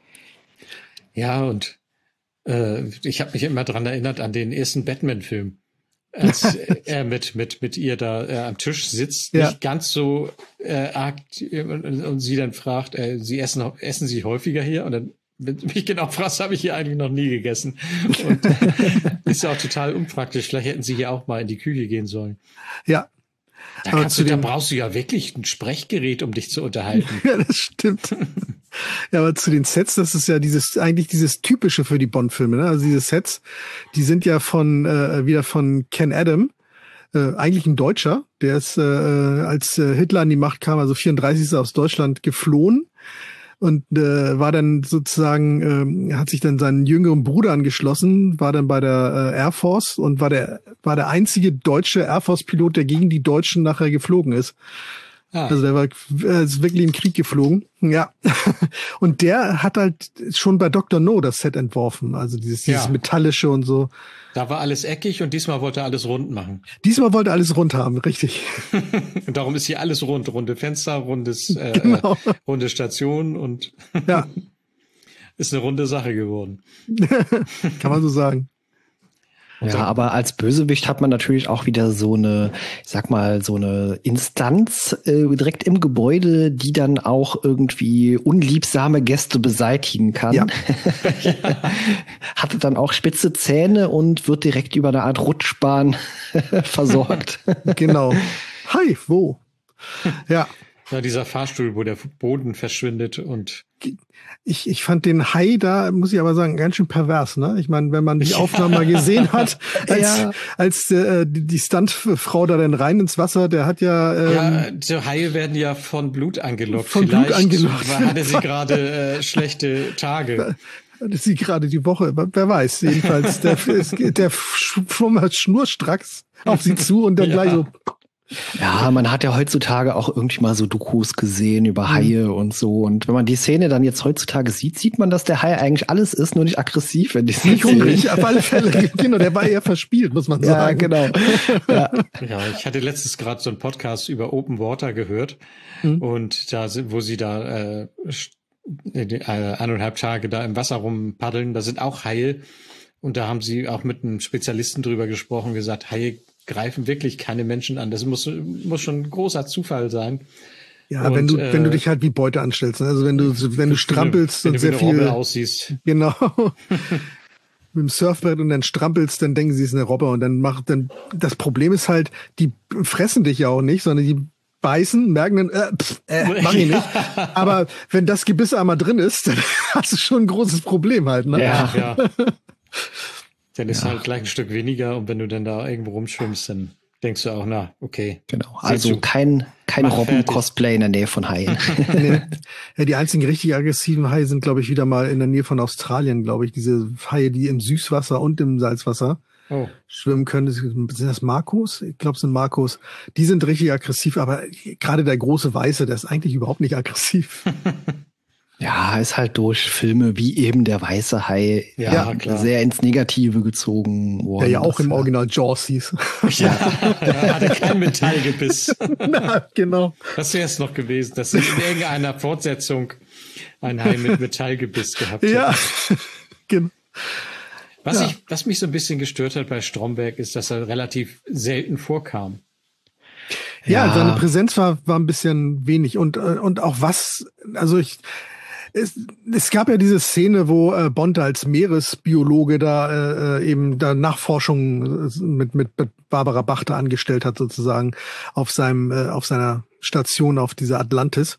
Ja, und äh, ich habe mich immer dran erinnert an den ersten Batman-Film. Als er mit mit mit ihr da äh, am Tisch sitzt, ja. nicht ganz so äh, arg und, und sie dann fragt, äh, sie essen essen sie häufiger hier? Und dann wenn du mich genau fragst, habe ich hier eigentlich noch nie gegessen. Und ist ja auch total unpraktisch. Vielleicht hätten sie hier auch mal in die Küche gehen sollen. Ja. Da, kannst du, da brauchst du ja wirklich ein Sprechgerät, um dich zu unterhalten. Ja, das stimmt. Ja, aber zu den Sets, das ist ja dieses eigentlich dieses Typische für die Bond-Filme. Ne? Also diese Sets, die sind ja von äh, wieder von Ken Adam, äh, eigentlich ein Deutscher. Der ist, äh, als äh, Hitler an die Macht kam, also vierunddreißig, ist er aus Deutschland geflohen. Und äh, war dann sozusagen, äh, hat sich dann seinen jüngeren Bruder angeschlossen, war dann bei der äh, Air Force und war der war der einzige deutsche Air Force-Pilot, der gegen die Deutschen nachher geflogen ist. Ah. Also der war äh, ist wirklich im Krieg geflogen. Ja. Und der hat halt schon bei Doktor No das Set entworfen, also dieses, dieses ja. Metallische und so. Da war alles eckig und diesmal wollte er alles rund machen. Diesmal wollte er alles rund haben, richtig. Und darum ist hier alles rund. Runde Fenster, rundes, äh, genau. runde Station und ja. ist eine runde Sache geworden. Kann man so sagen. Ja, aber als Bösewicht hat man natürlich auch wieder so eine, ich sag mal, so eine Instanz äh, direkt im Gebäude, die dann auch irgendwie unliebsame Gäste beseitigen kann. Ja. Hatte dann auch spitze Zähne und wird direkt über eine Art Rutschbahn versorgt. Genau. Hi, wo? Ja. Ja, dieser Fahrstuhl, wo der Boden verschwindet und ich, ich fand den Hai da, muss ich aber sagen, ganz schön pervers, ne? Ich meine, wenn man die Aufnahme mal gesehen hat, als, ja. als äh, die, die Stuntfrau da dann rein ins Wasser, der hat ja... Ähm, ja, die Haie werden ja von Blut angelockt. Von Vielleicht Blut angelockt. Hatte sie gerade äh, schlechte Tage. Hatte sie gerade die Woche, wer weiß. Jedenfalls, der, der schwamm halt schnurstracks auf sie zu und dann ja. gleich so... Ja, man hat ja heutzutage auch irgendwie mal so Dokus gesehen über Haie mhm. und so. Und wenn man die Szene dann jetzt heutzutage sieht, sieht man, dass der Hai eigentlich alles ist, nur nicht aggressiv. Wenn die nicht hungrig, auf alle Fälle. Genau, der war eher verspielt, muss man sagen. Ja, genau. Ja, ja ich hatte letztens gerade so einen Podcast über Open Water gehört. Mhm. Und da sind, wo sie da äh, eineinhalb Tage da im Wasser rumpaddeln, da sind auch Haie. Und da haben sie auch mit einem Spezialisten drüber gesprochen, gesagt, Haie greifen wirklich keine Menschen an. Das muss, muss schon ein großer Zufall sein. Ja, und, wenn du, äh, wenn du dich halt wie Beute anstellst, ne? Also wenn du, wenn du strampelst wenn und du, sehr viel aussiehst. Genau. Mit dem Surfbrett und dann strampelst, dann denken sie, es ist eine Robbe und dann macht, dann, das Problem ist halt, die fressen dich ja auch nicht, sondern die beißen, merken dann, äh, pff, äh, mach ich nicht. Aber wenn das Gebiss einmal drin ist, dann hast du schon ein großes Problem halt, ne? Ja, ja. Dann ist ja. halt gleich ein Stück weniger und wenn du dann da irgendwo rumschwimmst, dann denkst du auch, na, okay. Genau, also kein, kein Robben-Cosplay in der Nähe von Haien. Nee. Ja, die einzigen richtig aggressiven Haie sind, glaube ich, wieder mal in der Nähe von Australien, glaube ich. Diese Haie, die im Süßwasser und im Salzwasser oh. schwimmen können. Sind das Makos? Ich glaube, es sind Makos. Die sind richtig aggressiv, aber gerade der große Weiße, der ist eigentlich überhaupt nicht aggressiv. Ja, ist halt durch Filme wie eben Der weiße Hai ja, ja, sehr ins Negative gezogen worden. Der ja auch im Original Jaws hieß. Ja, er hatte kein Metallgebiss. Na, genau. Das wäre es noch gewesen, dass in irgendeiner Fortsetzung ein Hai mit Metallgebiss gehabt hätte. Ja, genau. Was, Ja. ich, was mich so ein bisschen gestört hat bei Stromberg, ist, dass er relativ selten vorkam. Ja, Ja. seine Präsenz war, war ein bisschen wenig. Und, äh, und auch was, also ich, es, es gab ja diese Szene, wo äh, Bond als Meeresbiologe da äh, eben da Nachforschungen mit, mit Barbara Bachter angestellt hat, sozusagen, auf seinem, äh, auf seiner Station auf dieser Atlantis.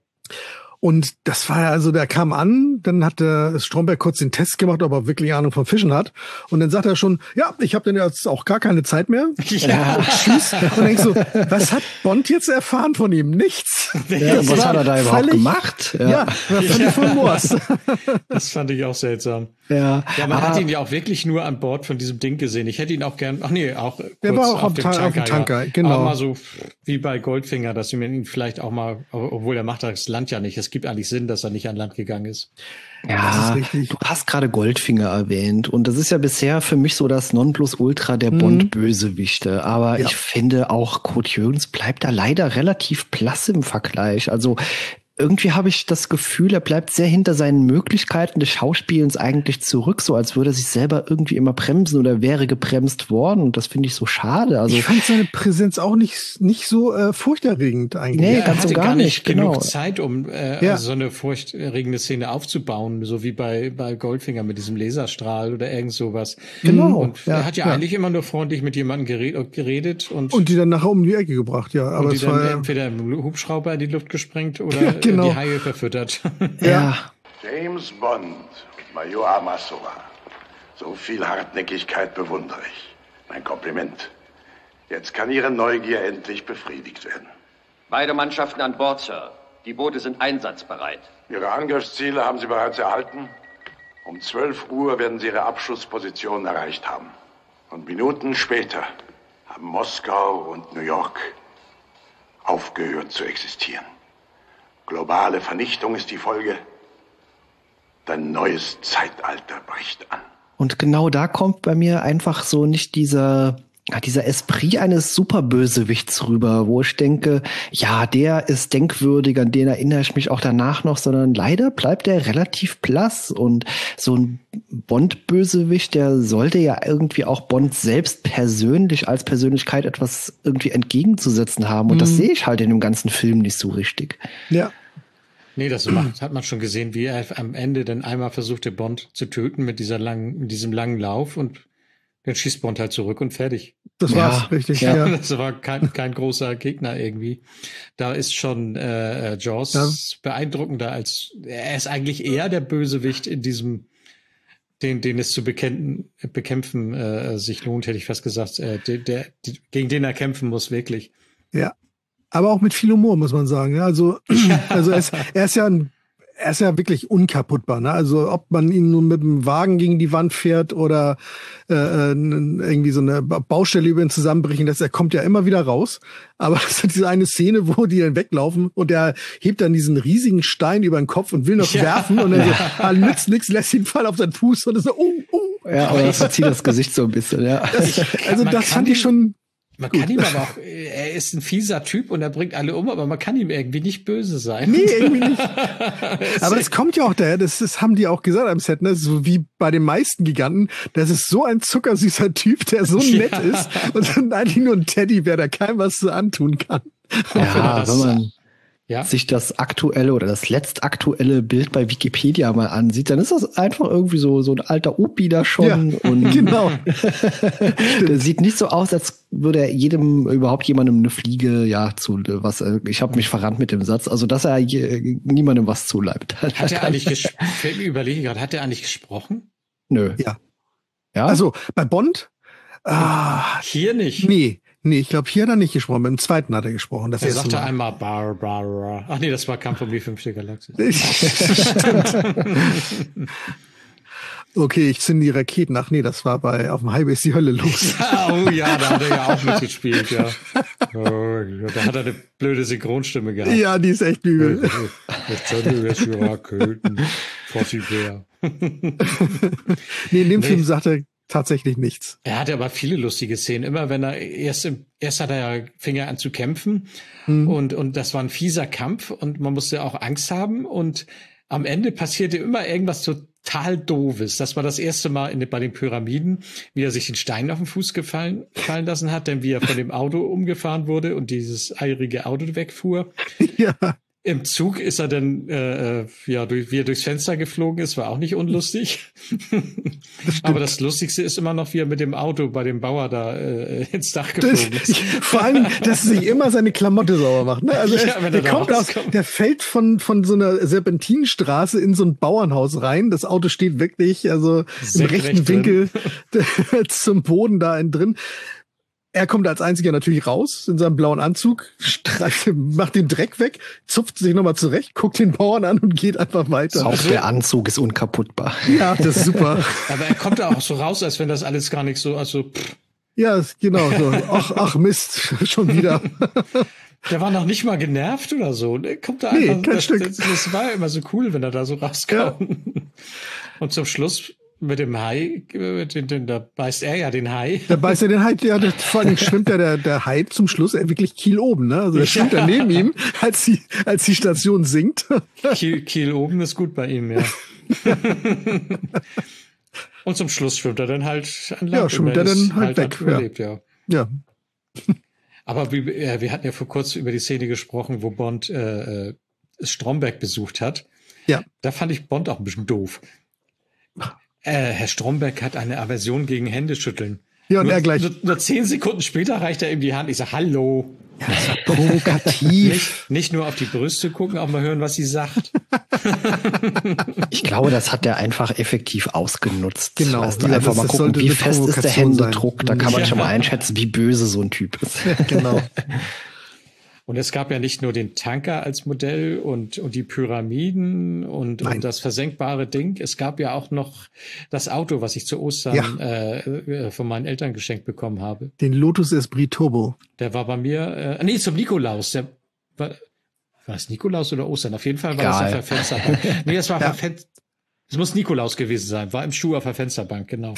Und das war ja, also der kam an, dann hat der Stromberg kurz den Test gemacht, ob er wirklich Ahnung vom Fischen hat. Und dann sagt er schon, ja, ich habe dann jetzt auch gar keine Zeit mehr. Ja. Tschüss. Und denkst so, was hat Bond jetzt erfahren von ihm? Nichts. Ja, Das was war hat er da überhaupt völlig- gemacht? Ja, war völlig vom Moors. Das fand ich auch seltsam. Ja, Ja, man aber- hat ihn ja auch wirklich nur an Bord von diesem Ding gesehen. Ich hätte ihn auch gern, ach nee, auch kurz Der war auch auf auf dem Ta- auf Tanker. dem Tanker, ja. genau. Aber mal so wie bei Goldfinger, dass man ihn vielleicht auch mal, obwohl er macht das Land ja nicht. Es gibt eigentlich Sinn, dass er nicht an Land gegangen ist. Ja, Das ist richtig. du hast gerade Goldfinger erwähnt und das ist ja bisher für mich so das Nonplusultra der Bond-Bösewichte. Aber Ja. ich finde auch Kurt Jürgens bleibt da leider relativ blass im Vergleich. Also irgendwie habe ich das Gefühl, er bleibt sehr hinter seinen Möglichkeiten des Schauspielens eigentlich zurück, so als würde er sich selber irgendwie immer bremsen oder wäre gebremst worden. Und das finde ich so schade. Also Ich fand seine Präsenz auch nicht, nicht so äh, furchterregend eigentlich. Nee, er ganz hatte und gar gar nicht nicht, genug genau. Zeit, um äh, Ja. so eine furchterregende Szene aufzubauen, so wie bei, bei Goldfinger mit diesem Laserstrahl oder irgend sowas. Genau, Und ja, er hat ja, ja. eigentlich immer nur freundlich mit jemandem geredet, geredet und, Und die dann nachher um die Ecke gebracht, ja. Aber und die es dann war ja, entweder im Hubschrauber in die Luft gesprengt oder Ja, genau. die Haie verfüttert. ja, James Bond, Major Amasova. So viel Hartnäckigkeit bewundere ich. Mein Kompliment. Jetzt kann Ihre Neugier endlich befriedigt werden. Beide Mannschaften an Bord, Sir. Die Boote sind einsatzbereit. Ihre Angriffsziele haben Sie bereits erhalten. Um zwölf Uhr werden Sie Ihre Abschussposition erreicht haben. Und Minuten später haben Moskau und New York aufgehört zu existieren. Globale Vernichtung ist die Folge. Ein neues Zeitalter bricht an. und genau da kommt bei mir einfach so nicht dieser ja, dieser Esprit eines Superbösewichts rüber, wo ich denke, ja, der ist denkwürdig, an den erinnere ich mich auch danach noch, sondern leider bleibt er relativ blass und so ein Bond-Bösewicht, der sollte ja irgendwie auch Bond selbst persönlich als Persönlichkeit etwas irgendwie entgegenzusetzen haben und das sehe ich halt in dem ganzen Film nicht so richtig. ja. Nee, das macht, hat man schon gesehen, wie er am Ende dann einmal versuchte, Bond zu töten mit dieser langen, mit diesem langen Lauf und dann schießt Bond halt zurück und fertig. Das Ja, war's, richtig, ja. ja. Das war kein, kein großer Gegner irgendwie. Da ist schon äh, Jaws Ja. beeindruckender als, er ist eigentlich eher der Bösewicht in diesem, den, den es zu bekämpfen, bekämpfen äh, sich lohnt, hätte ich fast gesagt, äh, der, der, die, gegen den er kämpfen muss, wirklich. Ja. Aber auch mit viel Humor, muss man sagen. Ja, also, also er ist, er ist ja ein, er ist ja wirklich unkaputtbar. Ne? Also ob man ihn nun mit dem Wagen gegen die Wand fährt oder äh, irgendwie so eine Baustelle über ihn zusammenbrechen lässt, er kommt ja immer wieder raus. Aber es ist diese eine Szene, wo die dann weglaufen und er hebt dann diesen riesigen Stein über den Kopf und will noch Ja. werfen und dann so, ah, nützt nix, lässt ihn fallen auf seinen Fuß und ist so, oh, oh. Ja, oder verzieht das Gesicht so ein bisschen, ja. Das, also Man das kann fand ich ihn- schon. Man kann ihm aber auch, er ist ein fieser Typ und er bringt alle um, aber man kann ihm irgendwie nicht böse sein. Nee, irgendwie nicht. Aber das kommt ja auch daher, das, das haben die auch gesagt am Set, ne? So wie bei den meisten Giganten, das ist so ein zuckersüßer Typ, der so nett Ja. ist und dann eigentlich nur ein Teddybär, der keinem was so antun kann. Ja, das- wenn man Ja. sich das aktuelle oder das letztaktuelle Bild bei Wikipedia mal ansieht, dann ist das einfach irgendwie so so ein alter Opi da schon Ja, und genau. der sieht nicht so aus, als würde er jedem überhaupt jemandem eine Fliege ja zu was äh, ich habe mich verrannt mit dem Satz, also dass er je, niemandem was zuleibt. Hat er eigentlich gesprochen? Überlege gerade, hat er eigentlich gesprochen? Nö. Ja. Ja. Also bei Bond, ah, Hier nicht. nee, nee, ich glaube, hier hat er nicht gesprochen, beim zweiten hat er gesprochen. Das Er erste sagte Mal. einmal Barbara. Ach nee, das war Kampf um die fünfte Galaxie. Stimmt. Okay, ich zünde die Raketen. Ach nee, das war bei auf dem Highway ist die Hölle los. Oh ja, da hat er ja auch mitgespielt, ja. Oh, ja, da hat er eine blöde Synchronstimme gehabt. Ja, die ist echt übel. Ich zünde jetzt die Raketen. Fossibär. Nee, in dem Nee. Film sagt er tatsächlich nichts. Er hatte aber viele lustige Szenen. Immer wenn er erst, im, erst hat er ja fing er an zu kämpfen und, und das war ein fieser Kampf und man musste auch Angst haben und am Ende passierte immer irgendwas so total doof ist. Das war das erste Mal in, bei den Pyramiden, wie er sich den Stein auf den Fuß gefallen, fallen lassen hat, denn wie er von dem Auto umgefahren wurde und dieses eierige Auto wegfuhr. Ja. Im Zug ist er dann, äh, ja, durch, wie er durchs Fenster geflogen ist, war auch nicht unlustig. Das Aber das Lustigste ist immer noch, wie er mit dem Auto bei dem Bauer da äh, ins Dach geflogen das, ist. Vor allem, dass er sich immer seine Klamotte sauber macht. Ne? Also ja, er, der, kommt aus, der fällt von von so einer Serpentinenstraße in so ein Bauernhaus rein. Das Auto steht wirklich also im rechten Winkel zum Boden da innen drin. Er kommt als einziger natürlich raus in seinem blauen Anzug, streift, macht den Dreck weg, zupft sich nochmal zurecht, guckt den Bauern an und geht einfach weiter. Auch der Anzug ist unkaputtbar. Ja, das ist super. Aber er kommt da auch so raus, als wenn das alles gar nicht so, also pff. Ja, genau so. Ach, ach Mist, schon wieder. Der war noch nicht mal genervt oder so. Der kommt da nee, einfach. Kein Das, Stück. das, das war immer so cool, wenn er da so rauskam. Ja. Und zum Schluss mit dem Hai, den, den, da beißt er ja den Hai. Da beißt er den Hai, ja, das, vor allem schwimmt ja der, der Hai zum Schluss wirklich Kiel oben, ne? Also er schwimmt ja neben ihm, als die, als die Station sinkt. Kiel, Kiel oben ist gut bei ihm, ja. Und zum Schluss schwimmt er dann halt an Land. Ja, schwimmt er dann halt, halt weg. Überlebt, ja. ja. Aber wie, äh, wir hatten ja vor kurzem über die Szene gesprochen, wo Bond äh, Stromberg besucht hat. Ja. Da fand ich Bond auch ein bisschen doof. Äh, Herr Stromberg hat eine Aversion gegen Händeschütteln. Ja, und nur, er gleich. Nur, nur zehn Sekunden später reicht er ihm die Hand. Ich sag, hallo. Ja, das war provokativ. Nicht, nicht nur auf die Brüste gucken, auch mal hören, was sie sagt. Ich glaube, das hat er einfach effektiv ausgenutzt. Genau. Weißt du, Ja, einfach das, mal das gucken, wie fest ist der Händedruck. Sein. Da kann man ja. schon mal einschätzen, wie böse so ein Typ ist. Ja, genau. Und es gab ja nicht nur den Tanker als Modell und, und die Pyramiden und, und das versenkbare Ding. Es gab ja auch noch das Auto, was ich zu Ostern ja. äh, von meinen Eltern geschenkt bekommen habe. Den Lotus Esprit Turbo. Der war bei mir, äh, nee, zum Nikolaus. Der war, war es Nikolaus oder Ostern? Auf jeden Fall war Egal. das auf der Fensterbank. Nee, das war ja. auf der Fen- es muss Nikolaus gewesen sein. War im Schuh auf der Fensterbank, genau.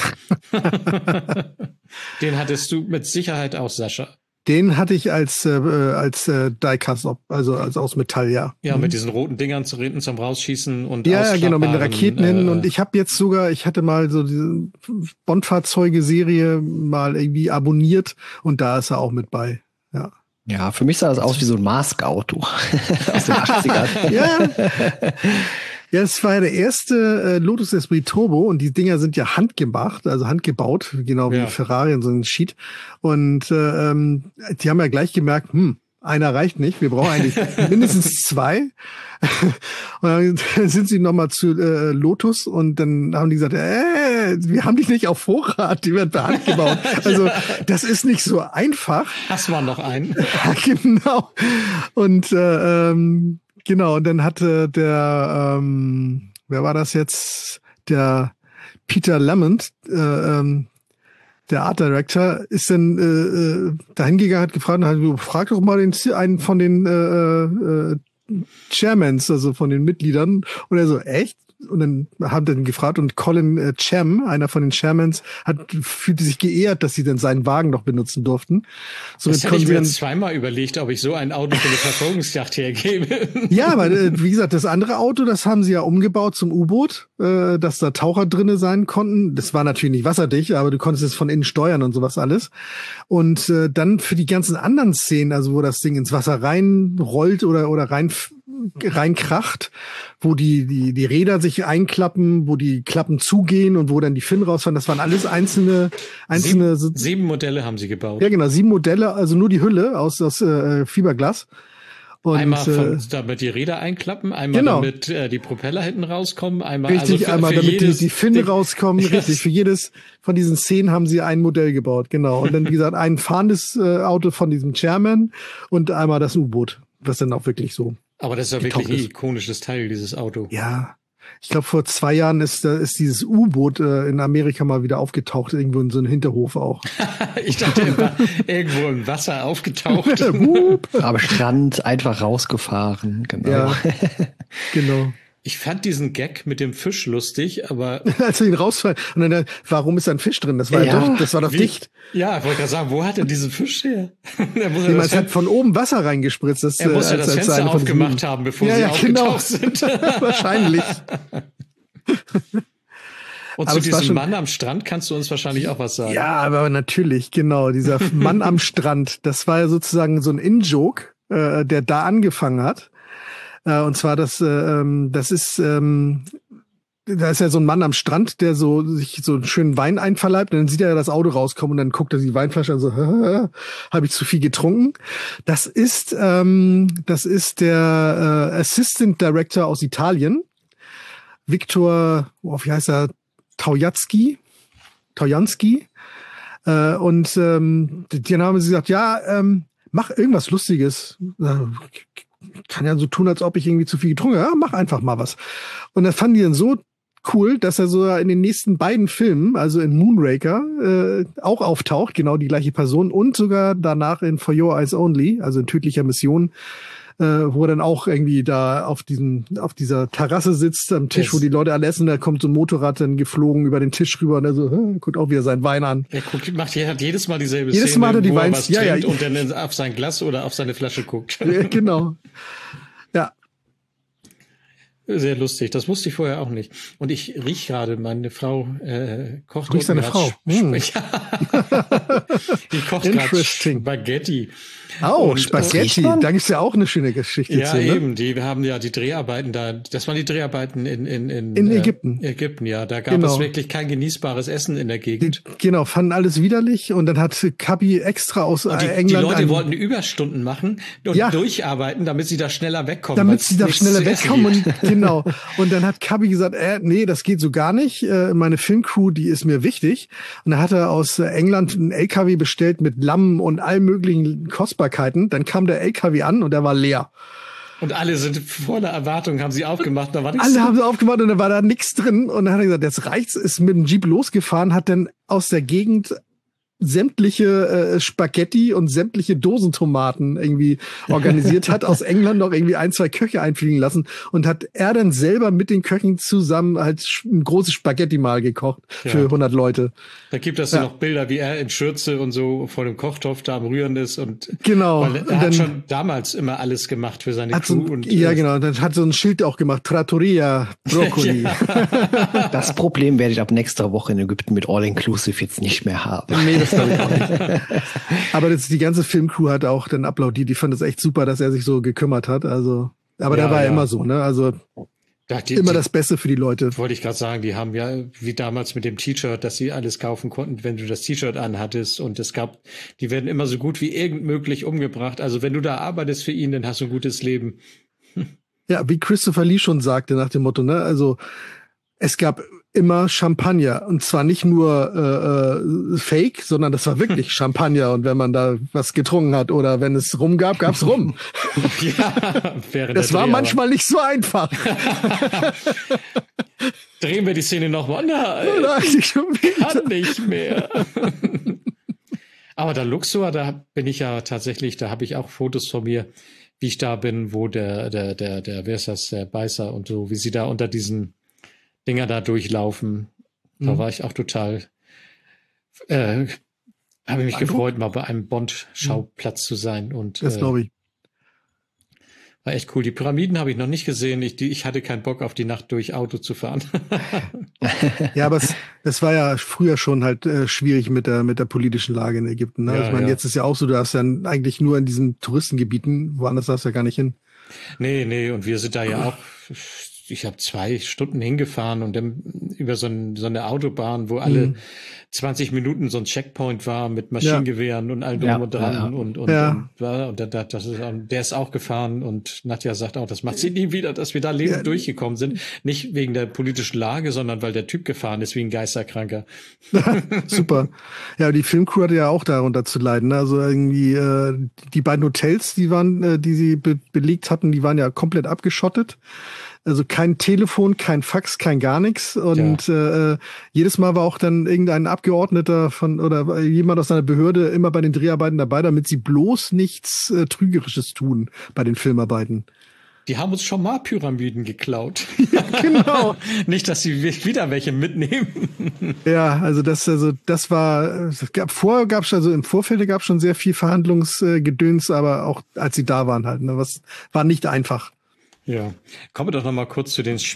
Den hattest du mit Sicherheit auch, Sascha. Den hatte ich als äh, als äh, Diecast, also als aus Metall, ja. Ja, mhm. mit diesen roten Dingern zu hinten zum Rausschießen und ja, ja, genau, mit den Raketen äh, hin. Und ich habe jetzt sogar, ich hatte mal so diese Bond-Fahrzeuge-Serie mal irgendwie abonniert und da ist er auch mit bei. Ja. Ja, für mich sah das aus wie so ein Mask-Auto aus den achtzigern. Ja. Ja, es war ja der erste äh, Lotus Esprit Turbo und die Dinger sind ja handgemacht, also handgebaut, genau wie ja. Ferrari und so ein Sheet. Und äh, ähm, die haben ja gleich gemerkt, hm, einer reicht nicht, wir brauchen eigentlich mindestens zwei. Und dann sind sie nochmal zu äh, Lotus und dann haben die gesagt, äh, wir haben die nicht auf Vorrat, die werden per Hand gebaut. Also das ist nicht so einfach. Hast du noch einen? Ja, genau. Und äh, ähm, genau, und dann hatte der, ähm, wer war das jetzt? Der Peter Lamont, äh, ähm, der Art Director, ist dann äh, dahin gegangen, hat gefragt, hat, frag doch mal den, einen von den äh, äh, Chairmans, also von den Mitgliedern. Und er so, echt? Und dann haben dann gefragt und Colin äh, Cham, einer von den Chairmans, hat fühlte sich geehrt, dass sie dann seinen Wagen noch benutzen durften. Somit das hätte ich mir jetzt zweimal überlegt, ob ich so ein Auto für eine Verfolgungsjagd hergebe. Ja, aber äh, wie gesagt, das andere Auto, das haben sie ja umgebaut zum U-Boot, äh, dass da Taucher drinne sein konnten. Das war natürlich nicht wasserdicht, aber du konntest es von innen steuern und sowas alles. Und äh, dann für die ganzen anderen Szenen, also wo das Ding ins Wasser reinrollt oder oder rein reinkracht, wo die die die Räder sich einklappen, wo die Klappen zugehen und wo dann die Finnen rausfahren. Das waren alles einzelne einzelne sieben, sieben Modelle haben sie gebaut. Ja, genau, sieben Modelle, also nur die Hülle aus aus äh, Fiberglas. Und, einmal von, äh, damit die Räder einklappen, einmal genau. damit äh, die Propeller hinten rauskommen, einmal richtig, also für, einmal für damit jedes die, die Finnen rauskommen, richtig. Für jedes von diesen Szenen haben sie ein Modell gebaut, genau. Und dann wie gesagt ein fahrendes äh, Auto von diesem Chairman und einmal das U-Boot, was dann auch wirklich so. Aber das ist ja wirklich ein ikonisches Teil, dieses Auto. Ja, ich glaube vor zwei Jahren ist ist dieses U-Boot äh, in Amerika mal wieder aufgetaucht, irgendwo in so einem Hinterhof auch. Ich dachte, er war irgendwo im Wasser aufgetaucht. Am Strand einfach rausgefahren, genau. Ja, genau. Ich fand diesen Gag mit dem Fisch lustig, aber als er ihn rausfallen und dann, warum ist da ein Fisch drin? Das war ja, ja doch, das war doch wie, dicht. Ja, ich wollte gerade sagen, wo hat er diesen Fisch her? Er muss ja hat von oben Wasser reingespritzt. Das, er muss ja als, das Fenster aufgemacht haben, bevor ja, sie ja, aufgetaucht genau. sind. Wahrscheinlich. Und aber zu diesem Mann am Strand kannst du uns wahrscheinlich auch was sagen. Ja, aber natürlich, genau. Dieser Mann am Strand, das war ja sozusagen so ein In-Joke, äh, der da angefangen hat. Äh, und zwar, das, äh, das ist, ähm, da ist ja so ein Mann am Strand, der so sich so einen schönen Wein einverleibt und dann sieht er das Auto rauskommen und dann guckt er die Weinflasche an so, habe ich zu viel getrunken? Das ist, ähm, das ist der äh, Assistant Director aus Italien, Viktor, oh, wie heißt er, Taujatski, Taujanski. Äh, und ähm, die haben sie gesagt, ja, ähm, mach irgendwas Lustiges. Kann ja so tun, als ob ich irgendwie zu viel getrunken habe. Ja, mach einfach mal was. Und das fanden die dann so cool, dass er so in den nächsten beiden Filmen, also in Moonraker, äh, auch auftaucht, genau die gleiche Person, und sogar danach in For Your Eyes Only, also in Tödlicher Mission, äh, wo er dann auch irgendwie da auf diesem, auf dieser Terrasse sitzt, am Tisch, yes. wo die Leute alle essen, da kommt so ein Motorrad dann geflogen über den Tisch rüber und er so, äh, guckt auch wieder seinen Wein an. Er guckt, macht, er hat jedes Mal dieselbe jedes Szene, Mal hat er die wo er Weins, was ja, trinkt ja. und dann auf sein Glas oder auf seine Flasche guckt. Ja, genau. Ja. Sehr lustig. Das wusste ich vorher auch nicht. Und ich riech gerade, meine Frau äh, kocht. Riechst deine Frau? Hm. Die kocht gerade Spaghetti. Oh, und, Spaghetti. Äh, da gibt's ja auch eine schöne Geschichte. Ja, zu, ne? eben. Die wir haben ja die Dreharbeiten da. Das waren die Dreharbeiten in in in, in Ägypten. Äh, Ägypten, ja. Da gab genau. es wirklich kein genießbares Essen in der Gegend. Die, genau, fanden alles widerlich und dann hat Kabi extra aus und die, England. Die Leute wollten Überstunden machen und ja. durcharbeiten, damit sie da schneller wegkommen. Damit sie da schneller wegkommen. Und, genau. Und dann hat Kabi gesagt, äh, nee, das geht so gar nicht. Äh, meine Filmcrew, die ist mir wichtig. Und dann hat er aus England einen L K W bestellt mit Lamm und allen möglichen Kostbarkeiten. Dann kam der L K W an und der war leer. Und alle sind voller Erwartung, haben sie aufgemacht. Da war nichts alle drin. haben sie aufgemacht und da war da nichts drin. Und dann hat er gesagt, jetzt reicht's, ist mit dem Jeep losgefahren, hat dann aus der Gegend sämtliche äh, Spaghetti und sämtliche Dosentomaten irgendwie organisiert, hat aus England noch irgendwie ein, zwei Köche einfliegen lassen und hat er dann selber mit den Köchen zusammen halt ein großes Spaghetti-Mahl gekocht ja. für hundert Leute. Da gibt es ja. noch Bilder, wie er in Schürze und so vor dem Kochtopf da am Rühren ist und genau. Weil er und hat dann schon damals immer alles gemacht für seine Crew. So, und, ja, äh, genau. Dann hat so ein Schild auch gemacht, Trattoria Broccoli. Das Problem werde ich ab nächster Woche in Ägypten mit All-Inclusive jetzt nicht mehr haben. Nee, das glaube ich auch nicht. Aber das, die ganze Filmcrew hat auch dann applaudiert. Die fand es echt super, dass er sich so gekümmert hat. Also, aber ja, der war ja ja immer so, ne? Also ja, die, immer die, das Beste für die Leute. Wollte ich gerade sagen, die haben ja wie damals mit dem T-Shirt, dass sie alles kaufen konnten, wenn du das T-Shirt anhattest. Und es gab, die werden immer so gut wie irgend möglich umgebracht. Also wenn du da arbeitest für ihn, dann hast du ein gutes Leben. Ja, wie Christopher Lee schon sagte nach dem Motto, ne? Also es gab immer Champagner und zwar nicht nur äh, Fake, sondern das war wirklich Champagner und wenn man da was getrunken hat oder wenn es Rum gab, gab's Rum. Ja, während das der war Dreh, manchmal nicht so einfach. Drehen wir die Szene nochmal? Nein, Nein, ich schon kann nicht mehr. Aber da Luxor, da bin ich ja tatsächlich, da habe ich auch Fotos von mir, wie ich da bin, wo der, der, der, der, wer ist das, der Beißer und so, wie sie da unter diesen Dinger da durchlaufen. Da mhm. war ich auch total, äh, habe mich gefreut, mal bei einem Bond-Schauplatz mhm. zu sein. Und das glaube ich. Äh, war echt cool. Die Pyramiden habe ich noch nicht gesehen. Ich, die, ich hatte keinen Bock, auf die Nacht durch Auto zu fahren. Ja, aber es, es war ja früher schon halt äh, schwierig mit der mit der politischen Lage in Ägypten. Ne? Ja, ich meine, ja. jetzt ist ja auch so, du darfst ja eigentlich nur in diesen Touristengebieten, woanders darfst du ja gar nicht hin. Nee, nee, und wir sind da ja auch, ich habe zwei Stunden hingefahren und dann über so, ein, so eine Autobahn, wo alle mhm. zwanzig Minuten so ein Checkpoint war mit Maschinengewehren ja. und allem drum ja, und dran. ja. Und, und, ja. und, und, und, und das ist, der ist auch gefahren und Nadja sagt auch, das macht sie nie wieder, dass wir da lebend ja. durchgekommen sind. Nicht wegen der politischen Lage, sondern weil der Typ gefahren ist wie ein Geisterkranker. Super. Ja, die Filmcrew hatte ja auch darunter zu leiden. Ne? Also irgendwie äh, die beiden Hotels, die waren, äh, die sie be- belegt hatten, die waren ja komplett abgeschottet. Also kein Telefon, kein Fax, kein gar nichts. Und ja. äh, jedes Mal war auch dann irgendein Abgeordneter von oder jemand aus einer Behörde immer bei den Dreharbeiten dabei, damit sie bloß nichts äh, Trügerisches tun bei den Filmarbeiten. Die haben uns schon mal Pyramiden geklaut. Ja, genau. Nicht, dass sie wieder welche mitnehmen. Ja, also das, also das war, es gab vorher gab's also im Vorfeld gab es schon sehr viel Verhandlungsgedöns, aber auch als sie da waren halt, ne, was war nicht einfach. Ja, kommen wir doch noch mal kurz zu den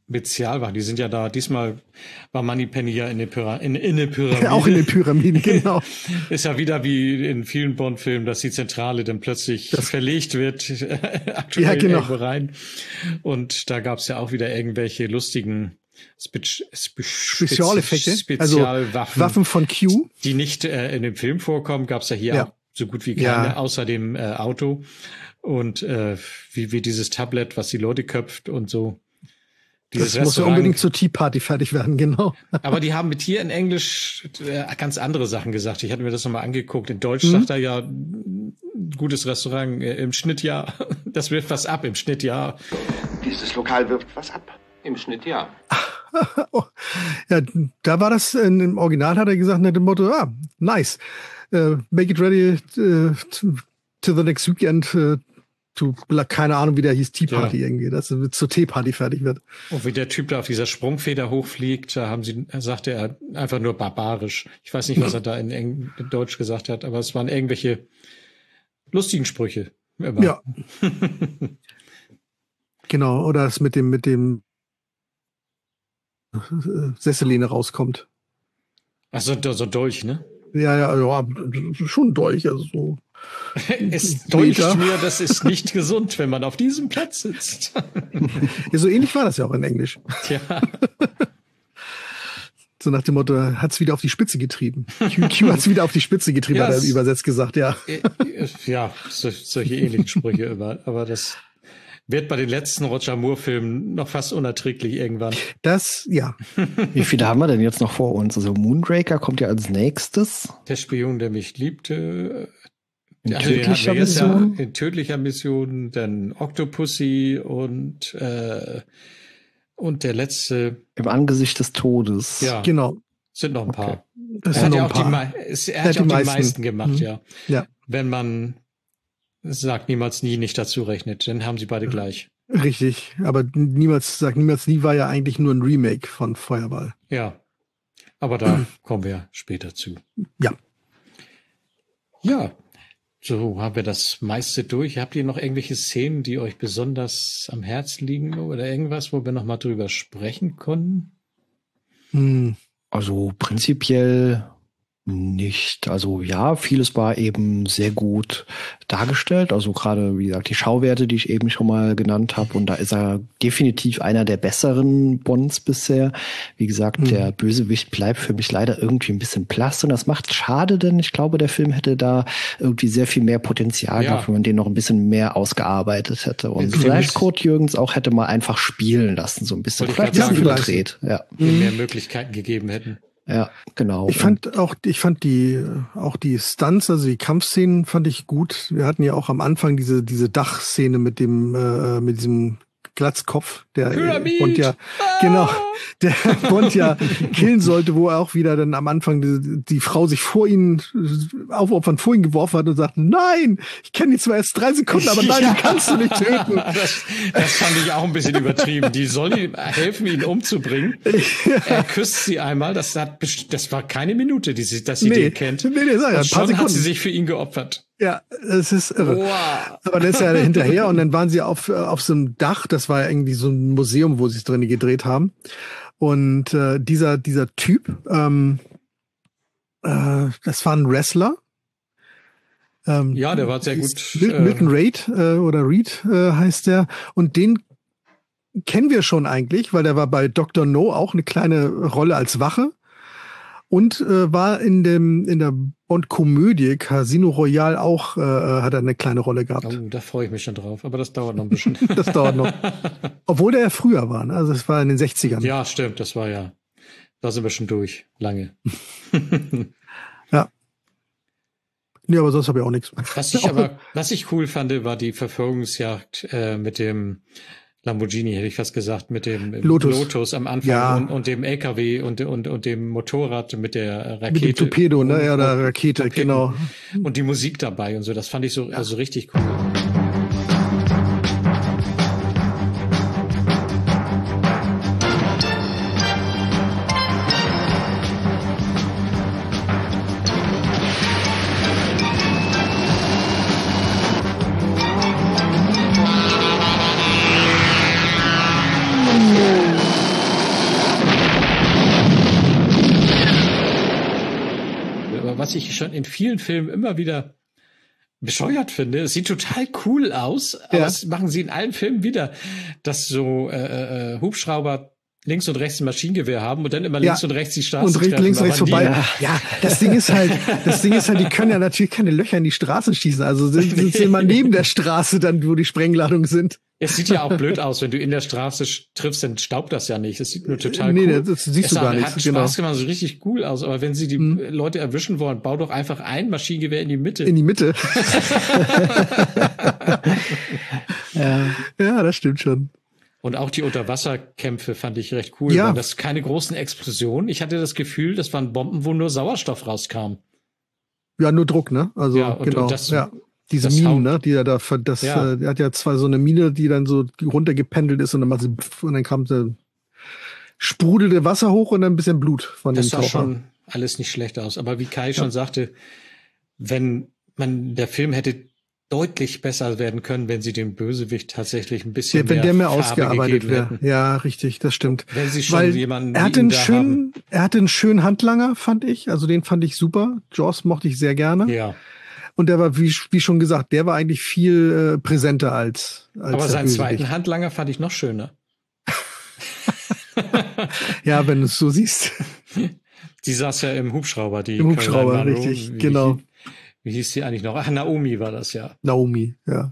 Spezialwachen. Die sind ja da, diesmal war Moneypenny ja in, den Pyra in, in den Pyramiden. Auch in den Pyramiden, genau. Ist ja wieder wie in vielen Bond-Filmen, dass die Zentrale dann plötzlich das verlegt wird, aktuell ja, genau. irgendwo rein. Und da gab's ja auch wieder irgendwelche lustigen Spe Spe Spezialeffekte, Spezialwaffen, also Waffen von Q, die nicht äh, in dem Film vorkommen, gab's ja hier ja. auch so gut wie keine, ja. außer dem äh, Auto. Und äh, wie, wie dieses Tablet, was die Leute köpft und so. Dieses das muss ja unbedingt zur Tea Party fertig werden, genau. Aber die haben mit hier in Englisch äh, ganz andere Sachen gesagt. Ich hatte mir das nochmal angeguckt. In Deutsch mhm. sagt er ja, gutes Restaurant äh, im Schnitt ja. Das wirft was ab im Schnitt ja. Dieses Lokal wirft was ab. Im Schnitt ja. oh, ja, da war das, in, im Original hat er gesagt, nach dem Motto, ah, nice. Uh, make it ready uh, to, to the next weekend. Uh, To, keine Ahnung, wie der hieß, Tea Party ja. irgendwie, dass es zur Teeparty fertig wird. Und wie der Typ da auf dieser Sprungfeder hochfliegt, da haben sie, sagte er einfach nur barbarisch. Ich weiß nicht, was er da in, Eng in Deutsch gesagt hat, aber es waren irgendwelche lustigen Sprüche. Immer. Ja. Genau, oder es mit dem, mit dem Sesseline rauskommt. Ach so, so Dolch, ne? Ja, ja, ja, schon Dolch, also so. Es deucht mir, das ist nicht gesund, wenn man auf diesem Platz sitzt. Ja, so ähnlich war das ja auch in Englisch. Tja. So nach dem Motto, hat's wieder auf die Spitze getrieben. Q, Q hat's wieder auf die Spitze getrieben, ja, hat er übersetzt gesagt, ja. Ja, so, solche ähnlichen Sprüche immer. Aber das wird bei den letzten Roger Moore-Filmen noch fast unerträglich irgendwann. Das, ja. Wie viele haben wir denn jetzt noch vor uns? Also Moonraker kommt ja als nächstes. Der Spion, der mich liebte. In also tödlicher Mission? Ja in tödlicher Mission, dann Octopussy und äh, und der letzte. Im Angesicht des Todes. Ja, genau. Sind noch ein paar. Okay. Das er sind hat noch ja ein auch paar. Die, es, er hat ja auch die meisten, meisten gemacht, mhm. ja. Ja. Wenn man sagt niemals nie nicht dazu rechnet, dann haben sie beide gleich. Richtig, aber niemals sagt niemals nie war ja eigentlich nur ein Remake von Feuerball. Ja, aber da mhm. kommen wir später zu. Ja. Ja. So haben wir das meiste durch. Habt ihr noch irgendwelche Szenen, die euch besonders am Herzen liegen oder irgendwas, wo wir noch mal drüber sprechen konnten? Hm, also prinzipiell nicht. Also ja, vieles war eben sehr gut dargestellt. Also gerade, wie gesagt, die Schauwerte, die ich eben schon mal genannt habe. Und da ist er definitiv einer der besseren Bonds bisher. Wie gesagt, mhm. der Bösewicht bleibt für mich leider irgendwie ein bisschen blass. Und das macht schade, denn ich glaube, der Film hätte da irgendwie sehr viel mehr Potenzial ja. gehabt, wenn man den noch ein bisschen mehr ausgearbeitet hätte. Und Jetzt vielleicht Kurt Jürgens auch hätte mal einfach spielen lassen, so ein bisschen. Vielleicht ja, überdreht. Ja. Mhm. mehr Möglichkeiten gegeben hätten. Ja, genau. Ich fand auch, ich fand die, auch die Stunts, also die Kampfszenen fand ich gut. Wir hatten ja auch am Anfang diese, diese Dachszene mit dem, äh, mit diesem Glatzkopf, der Pyramid. Bond ja, ah! genau, der Bond ja killen sollte, wo er auch wieder dann am Anfang die, die Frau sich vor ihn aufopfern, vor ihn geworfen hat und sagt, nein, ich kenne die zwar erst drei Sekunden, aber nein, ja. die kannst du nicht töten. Das, das fand ich auch ein bisschen übertrieben. Die sollen ihm helfen, ihn umzubringen. Ja. Er küsst sie einmal, das hat, das war keine Minute, die sie, dass sie nee. den kennt. Nee, nee, sag ja, und schon hat sie sich für ihn geopfert. Ja, es ist irre. Wow. Aber der ist ja hinterher und dann waren sie auf auf so einem Dach, das war ja irgendwie so ein Museum, wo sie es drin gedreht haben. Und äh, dieser dieser Typ, ähm, äh, das war ein Wrestler. Ähm, ja, der war sehr gut. Milton, Milton Reed äh, oder Reed äh, heißt der. Und den kennen wir schon eigentlich, weil der war bei Doktor No auch eine kleine Rolle als Wache. Und äh, war in dem in der Bond-Komödie Casino Royale auch, äh, hat er eine kleine Rolle gehabt. Oh, da freue ich mich schon drauf, aber das dauert noch ein bisschen. Das dauert noch. Obwohl der ja früher war, ne? Also es war in den sechzigern. Ja, stimmt, das war ja, da sind wir schon durch, lange. Ja. Nee, aber sonst habe ich auch nichts. Was ich aber, was ich cool fand, war die Verfolgungsjagd äh, mit dem Lamborghini, hätte ich fast gesagt, mit dem Lotus, Lotus am Anfang ja. und, und dem L K W und, und, und dem Motorrad mit der Rakete. Mit dem Torpedo, ne? Ja, oder Rakete, Torpeden. Genau. Und die Musik dabei und so, das fand ich so, also richtig cool. aber was ich schon in vielen Filmen immer wieder bescheuert finde, es sieht total cool aus, aber Ja. das machen sie in allen Filmen wieder, dass so äh, äh, Hubschrauber links und rechts ein Maschinengewehr haben und dann immer Ja. links und rechts die Straße Und rechts, treffen, links, aber rechts nie- vorbei. Ja, das Ding ist halt, das Ding ist halt, die können ja natürlich keine Löcher in die Straße schießen. Also sind, sind sie immer neben der Straße dann, wo die Sprengladungen sind. Es sieht ja auch blöd aus, wenn du in der Straße sch- triffst, dann staubt das ja nicht. Das sieht nur total Nee, cool. das siehst es du gar hat, nicht, hat genau. Spaß gemacht, so richtig cool aus. Aber wenn sie die Mhm. Leute erwischen wollen, bau doch einfach ein Maschinengewehr in die Mitte. In die Mitte. Ja. Ja, das stimmt schon. Und auch die Unterwasserkämpfe fand ich recht cool. Ja. Waren das keine großen Explosionen? Ich hatte das Gefühl, das waren Bomben, wo nur Sauerstoff rauskam. Ja, nur Druck, ne? Also, Ja, und- genau. und das- ja. Diese das Minen, haut- ne? Die er da, ver- das, Ja. äh, er hat ja zwar so eine Mine, die dann so runtergependelt ist und dann macht sie, pff, und dann kam so, sprudelte Wasser hoch und dann ein bisschen Blut von Das dem sah Taucher. schon alles nicht schlecht aus. Aber wie Kai schon sagte, wenn man, der Film hätte deutlich besser werden können, wenn sie dem Bösewicht tatsächlich ein bisschen Ja, wenn mehr der mehr Farbe ausgearbeitet gegeben wäre. hätten. Ja, richtig, das stimmt. Wenn sie schon Weil jemanden er wie hatte ihn einen da schönen, er hatte einen schönen Handlanger, fand ich. Also den fand ich super. Jaws mochte ich sehr gerne. Ja, Und der war, wie, wie schon gesagt, der war eigentlich viel äh, präsenter als, als aber der seinen Bösewicht. zweiten Handlanger fand ich noch schöner. Ja, wenn du es so siehst. Die saß ja im Hubschrauber, die Im Hubschrauber, Caroline Munro. richtig, Wie- genau. Wie hieß die eigentlich noch? Ach, Naomi war das ja. Naomi, ja.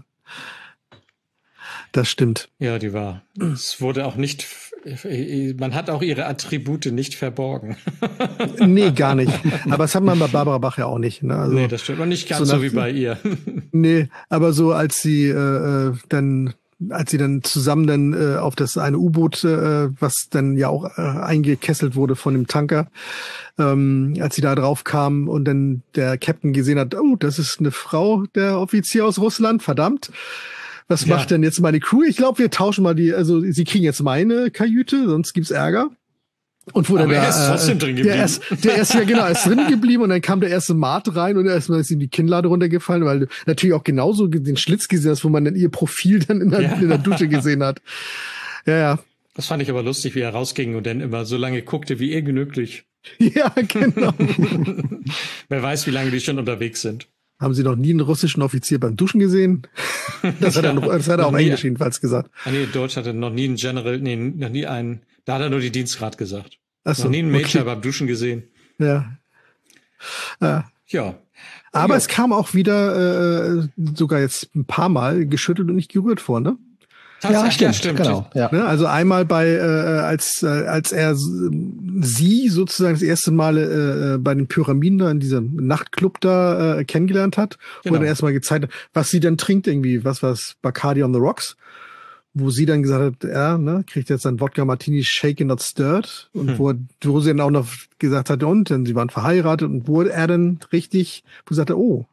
Das stimmt. Ja, die war. Es wurde auch nicht, man hat auch ihre Attribute nicht verborgen. Nee, gar nicht. Aber das hat man bei Barbara Bach ja auch nicht. Ne? Also, Nee, das stimmt. Und nicht ganz so so, nach- wie bei ihr. nee, aber so als sie äh, äh, dann, als sie dann zusammen dann äh, auf das eine U-Boot, äh, was dann ja auch äh, eingekesselt wurde von dem Tanker, ähm, als sie da drauf kam und dann der Captain gesehen hat, oh, das ist eine Frau, der Offizier aus Russland, verdammt. Was Ja. macht denn jetzt meine Crew? Ich glaube, wir tauschen mal die, also sie kriegen jetzt meine Kajüte, sonst gibt's Ärger. Und wo Aber dann er da, ist trotzdem drin Der geblieben. ist, der ist ja genau, er ist drin geblieben und dann kam der erste Mart rein und erstmal ist ihm die Kinnlade runtergefallen, weil du natürlich auch genauso den Schlitz gesehen hast, wo man dann ihr Profil dann in der, Ja. in der Dusche gesehen hat. Ja, ja. Das fand ich aber lustig, wie er rausging und dann immer so lange guckte, wie irgend möglich. Ja, genau. Wer weiß, wie lange die schon unterwegs sind. Haben Sie noch nie einen russischen Offizier beim Duschen gesehen? Das hat er, noch, das hat er Noch auf nie. Englisch jedenfalls gesagt. Ah nee, Deutsch hatte noch nie einen General, nee, noch nie einen, da hat er nur die Dienstgrad gesagt. Ach so, noch nie einen Major okay. beim Duschen gesehen. Ja. Ja. Ja. Aber Ja. es kam auch wieder äh, sogar jetzt ein paar Mal geschüttelt und nicht gerührt vor, ne? Tatsächlich, ja, stimmt. Genau, ja. Ne? Also einmal bei, äh, als, äh, als er s- sie sozusagen das erste Mal äh, bei den Pyramiden da in diesem Nachtclub da äh, kennengelernt hat, Genau. wo er erstmal gezeigt hat, was sie dann trinkt irgendwie, was war's, Bacardi on the Rocks, wo sie dann gesagt hat, ja, ne, kriegt jetzt ein Wodka Martini shaken not stirred und Hm. wo, wo sie dann auch noch gesagt hat, und, denn sie waren verheiratet und wo er dann richtig, wo sie sagte, oh,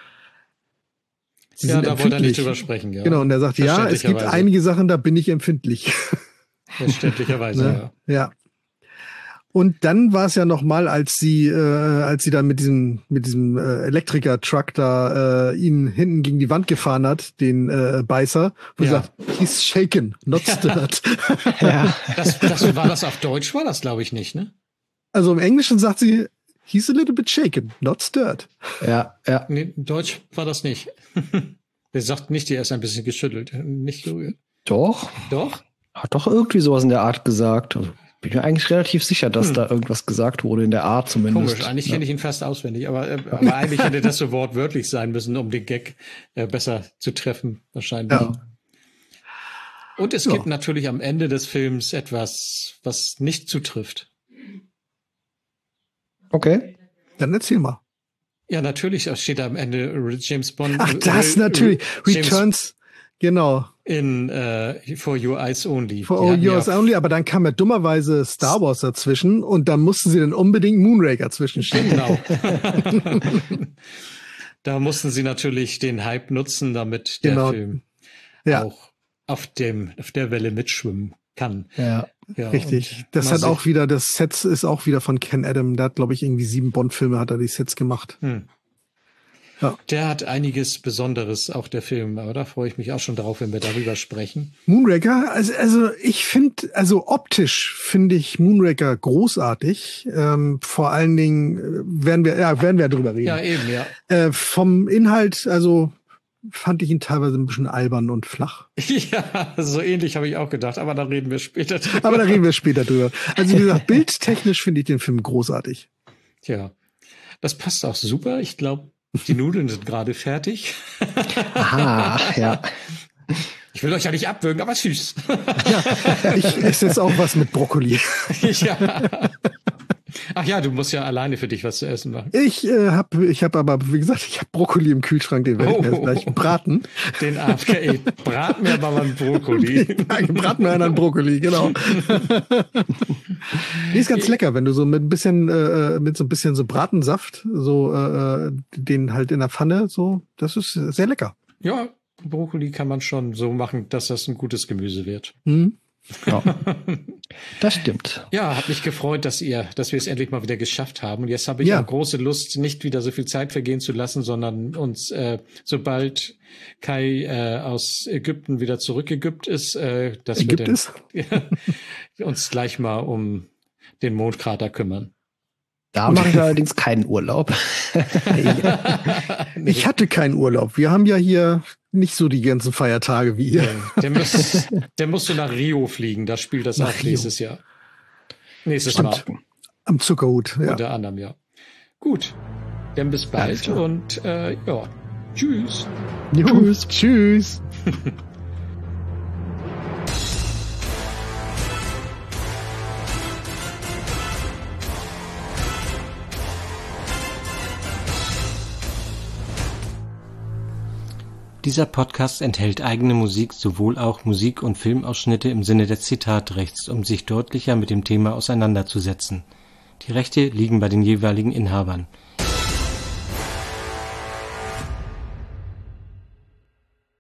sie Ja, sind da wollte er nicht empfindlich. drüber sprechen, ja. Genau, und er sagt, ja, es gibt Verständlicherweise. einige Sachen, da bin ich empfindlich. Verständlicherweise, Ne? ja. Ja. Und dann war es ja noch mal, als sie, äh, als sie dann mit diesem mit diesem äh, Elektriker-Truck da äh, ihn hinten gegen die Wand gefahren hat, den äh, Beißer, wo sie Ja. sagt, he's shaken, not stirred. Ja. Das, das war das auf Deutsch, war das, glaube ich, nicht, ne? Also im Englischen sagt sie, he's a little bit shaken, not stirred. Ja, ja. Nee, in Deutsch war das nicht. Der sagt nicht, er ist ein bisschen geschüttelt, nicht gerührt. Doch. Doch? Hat doch irgendwie sowas in der Art gesagt. Also bin mir eigentlich relativ sicher, dass Hm. da irgendwas gesagt wurde, in der Art zumindest. Komisch, eigentlich ja. kenne ich ihn fast auswendig, aber, äh, aber eigentlich hätte das so wortwörtlich sein müssen, um den Gag äh, besser zu treffen, wahrscheinlich. Ja. Und es Ja. gibt natürlich am Ende des Films etwas, was nicht zutrifft. Okay. Dann erzähl mal. Ja, natürlich steht da am Ende James Bond. Ach, äh, das äh, natürlich. James Returns, genau. in äh, For Your Eyes Only. For Die All hatten ja Yours auch- Only, aber dann kam ja dummerweise Star Wars dazwischen und da mussten sie dann unbedingt Moonraker zwischenstellen. Genau. Da mussten sie natürlich den Hype nutzen, damit der Genau. Film Ja. auch auf dem, auf der Welle mitschwimmen kann. Ja. Ja, Richtig. und Das mal hat sehen. auch wieder, das Set ist auch wieder von Ken Adam. Der hat, glaube ich, irgendwie sieben Bond-Filme hat er die Sets gemacht. Hm. Ja. Der hat einiges Besonderes, auch der Film, aber da freue ich mich auch schon drauf, wenn wir darüber sprechen. Moonraker, also, also ich finde, also optisch finde ich Moonraker großartig. Ähm, vor allen Dingen werden wir, ja, werden wir drüber reden. Ja, eben, ja. Äh, vom Inhalt, also fand ich ihn teilweise ein bisschen albern und flach. Ja, so ähnlich habe ich auch gedacht, aber da reden wir später drüber. Aber da reden wir später drüber. Also wie gesagt, bildtechnisch finde ich den Film großartig. Tja, das passt auch super. Ich glaube, die Nudeln sind gerade fertig. Aha, ja. Ich will euch ja nicht abwürgen, aber süß. Ja, ich esse jetzt auch was mit Brokkoli. Ja. Ach ja, du musst ja alleine für dich was zu essen machen. Ich äh, habe ich hab aber, wie gesagt, ich habe Brokkoli im Kühlschrank, den werde ich mir jetzt gleich braten. Den A F K, ey, brat mir aber mal einen Brokkoli. Brat mir einen Brokkoli, genau. Die ist ganz lecker, wenn du so mit ein bisschen, äh, mit so ein bisschen so Bratensaft, so äh, den halt in der Pfanne, so, das ist sehr lecker. Ja, Brokkoli kann man schon so machen, dass das ein gutes Gemüse wird. Mhm. Ja, das stimmt. Ja, hat mich gefreut, dass ihr, dass wir es endlich mal wieder geschafft haben. Und jetzt habe ich Ja. auch große Lust, nicht wieder so viel Zeit vergehen zu lassen, sondern uns, äh, sobald Kai äh, aus Ägypten wieder zurückgeübt ist, äh, dass Ägypt wir dann, ist? ja, uns gleich mal um den Mondkrater kümmern. Da mache ich allerdings keinen Urlaub. Ich hatte keinen Urlaub. Wir haben ja hier nicht so die ganzen Feiertage wie ihr. Der muss, der musste nach Rio fliegen. Da spielt das Nach auch Rio. nächstes Jahr. Nächstes Stimmt. Mal. Am Zuckerhut, ja. Unter anderem, ja. Gut. Dann bis bald klar. und äh, ja. Tschüss. Tschüss. Tschüss. Dieser Podcast enthält eigene Musik, sowohl auch Musik- und Filmausschnitte im Sinne des Zitatrechts, um sich deutlicher mit dem Thema auseinanderzusetzen. Die Rechte liegen bei den jeweiligen Inhabern.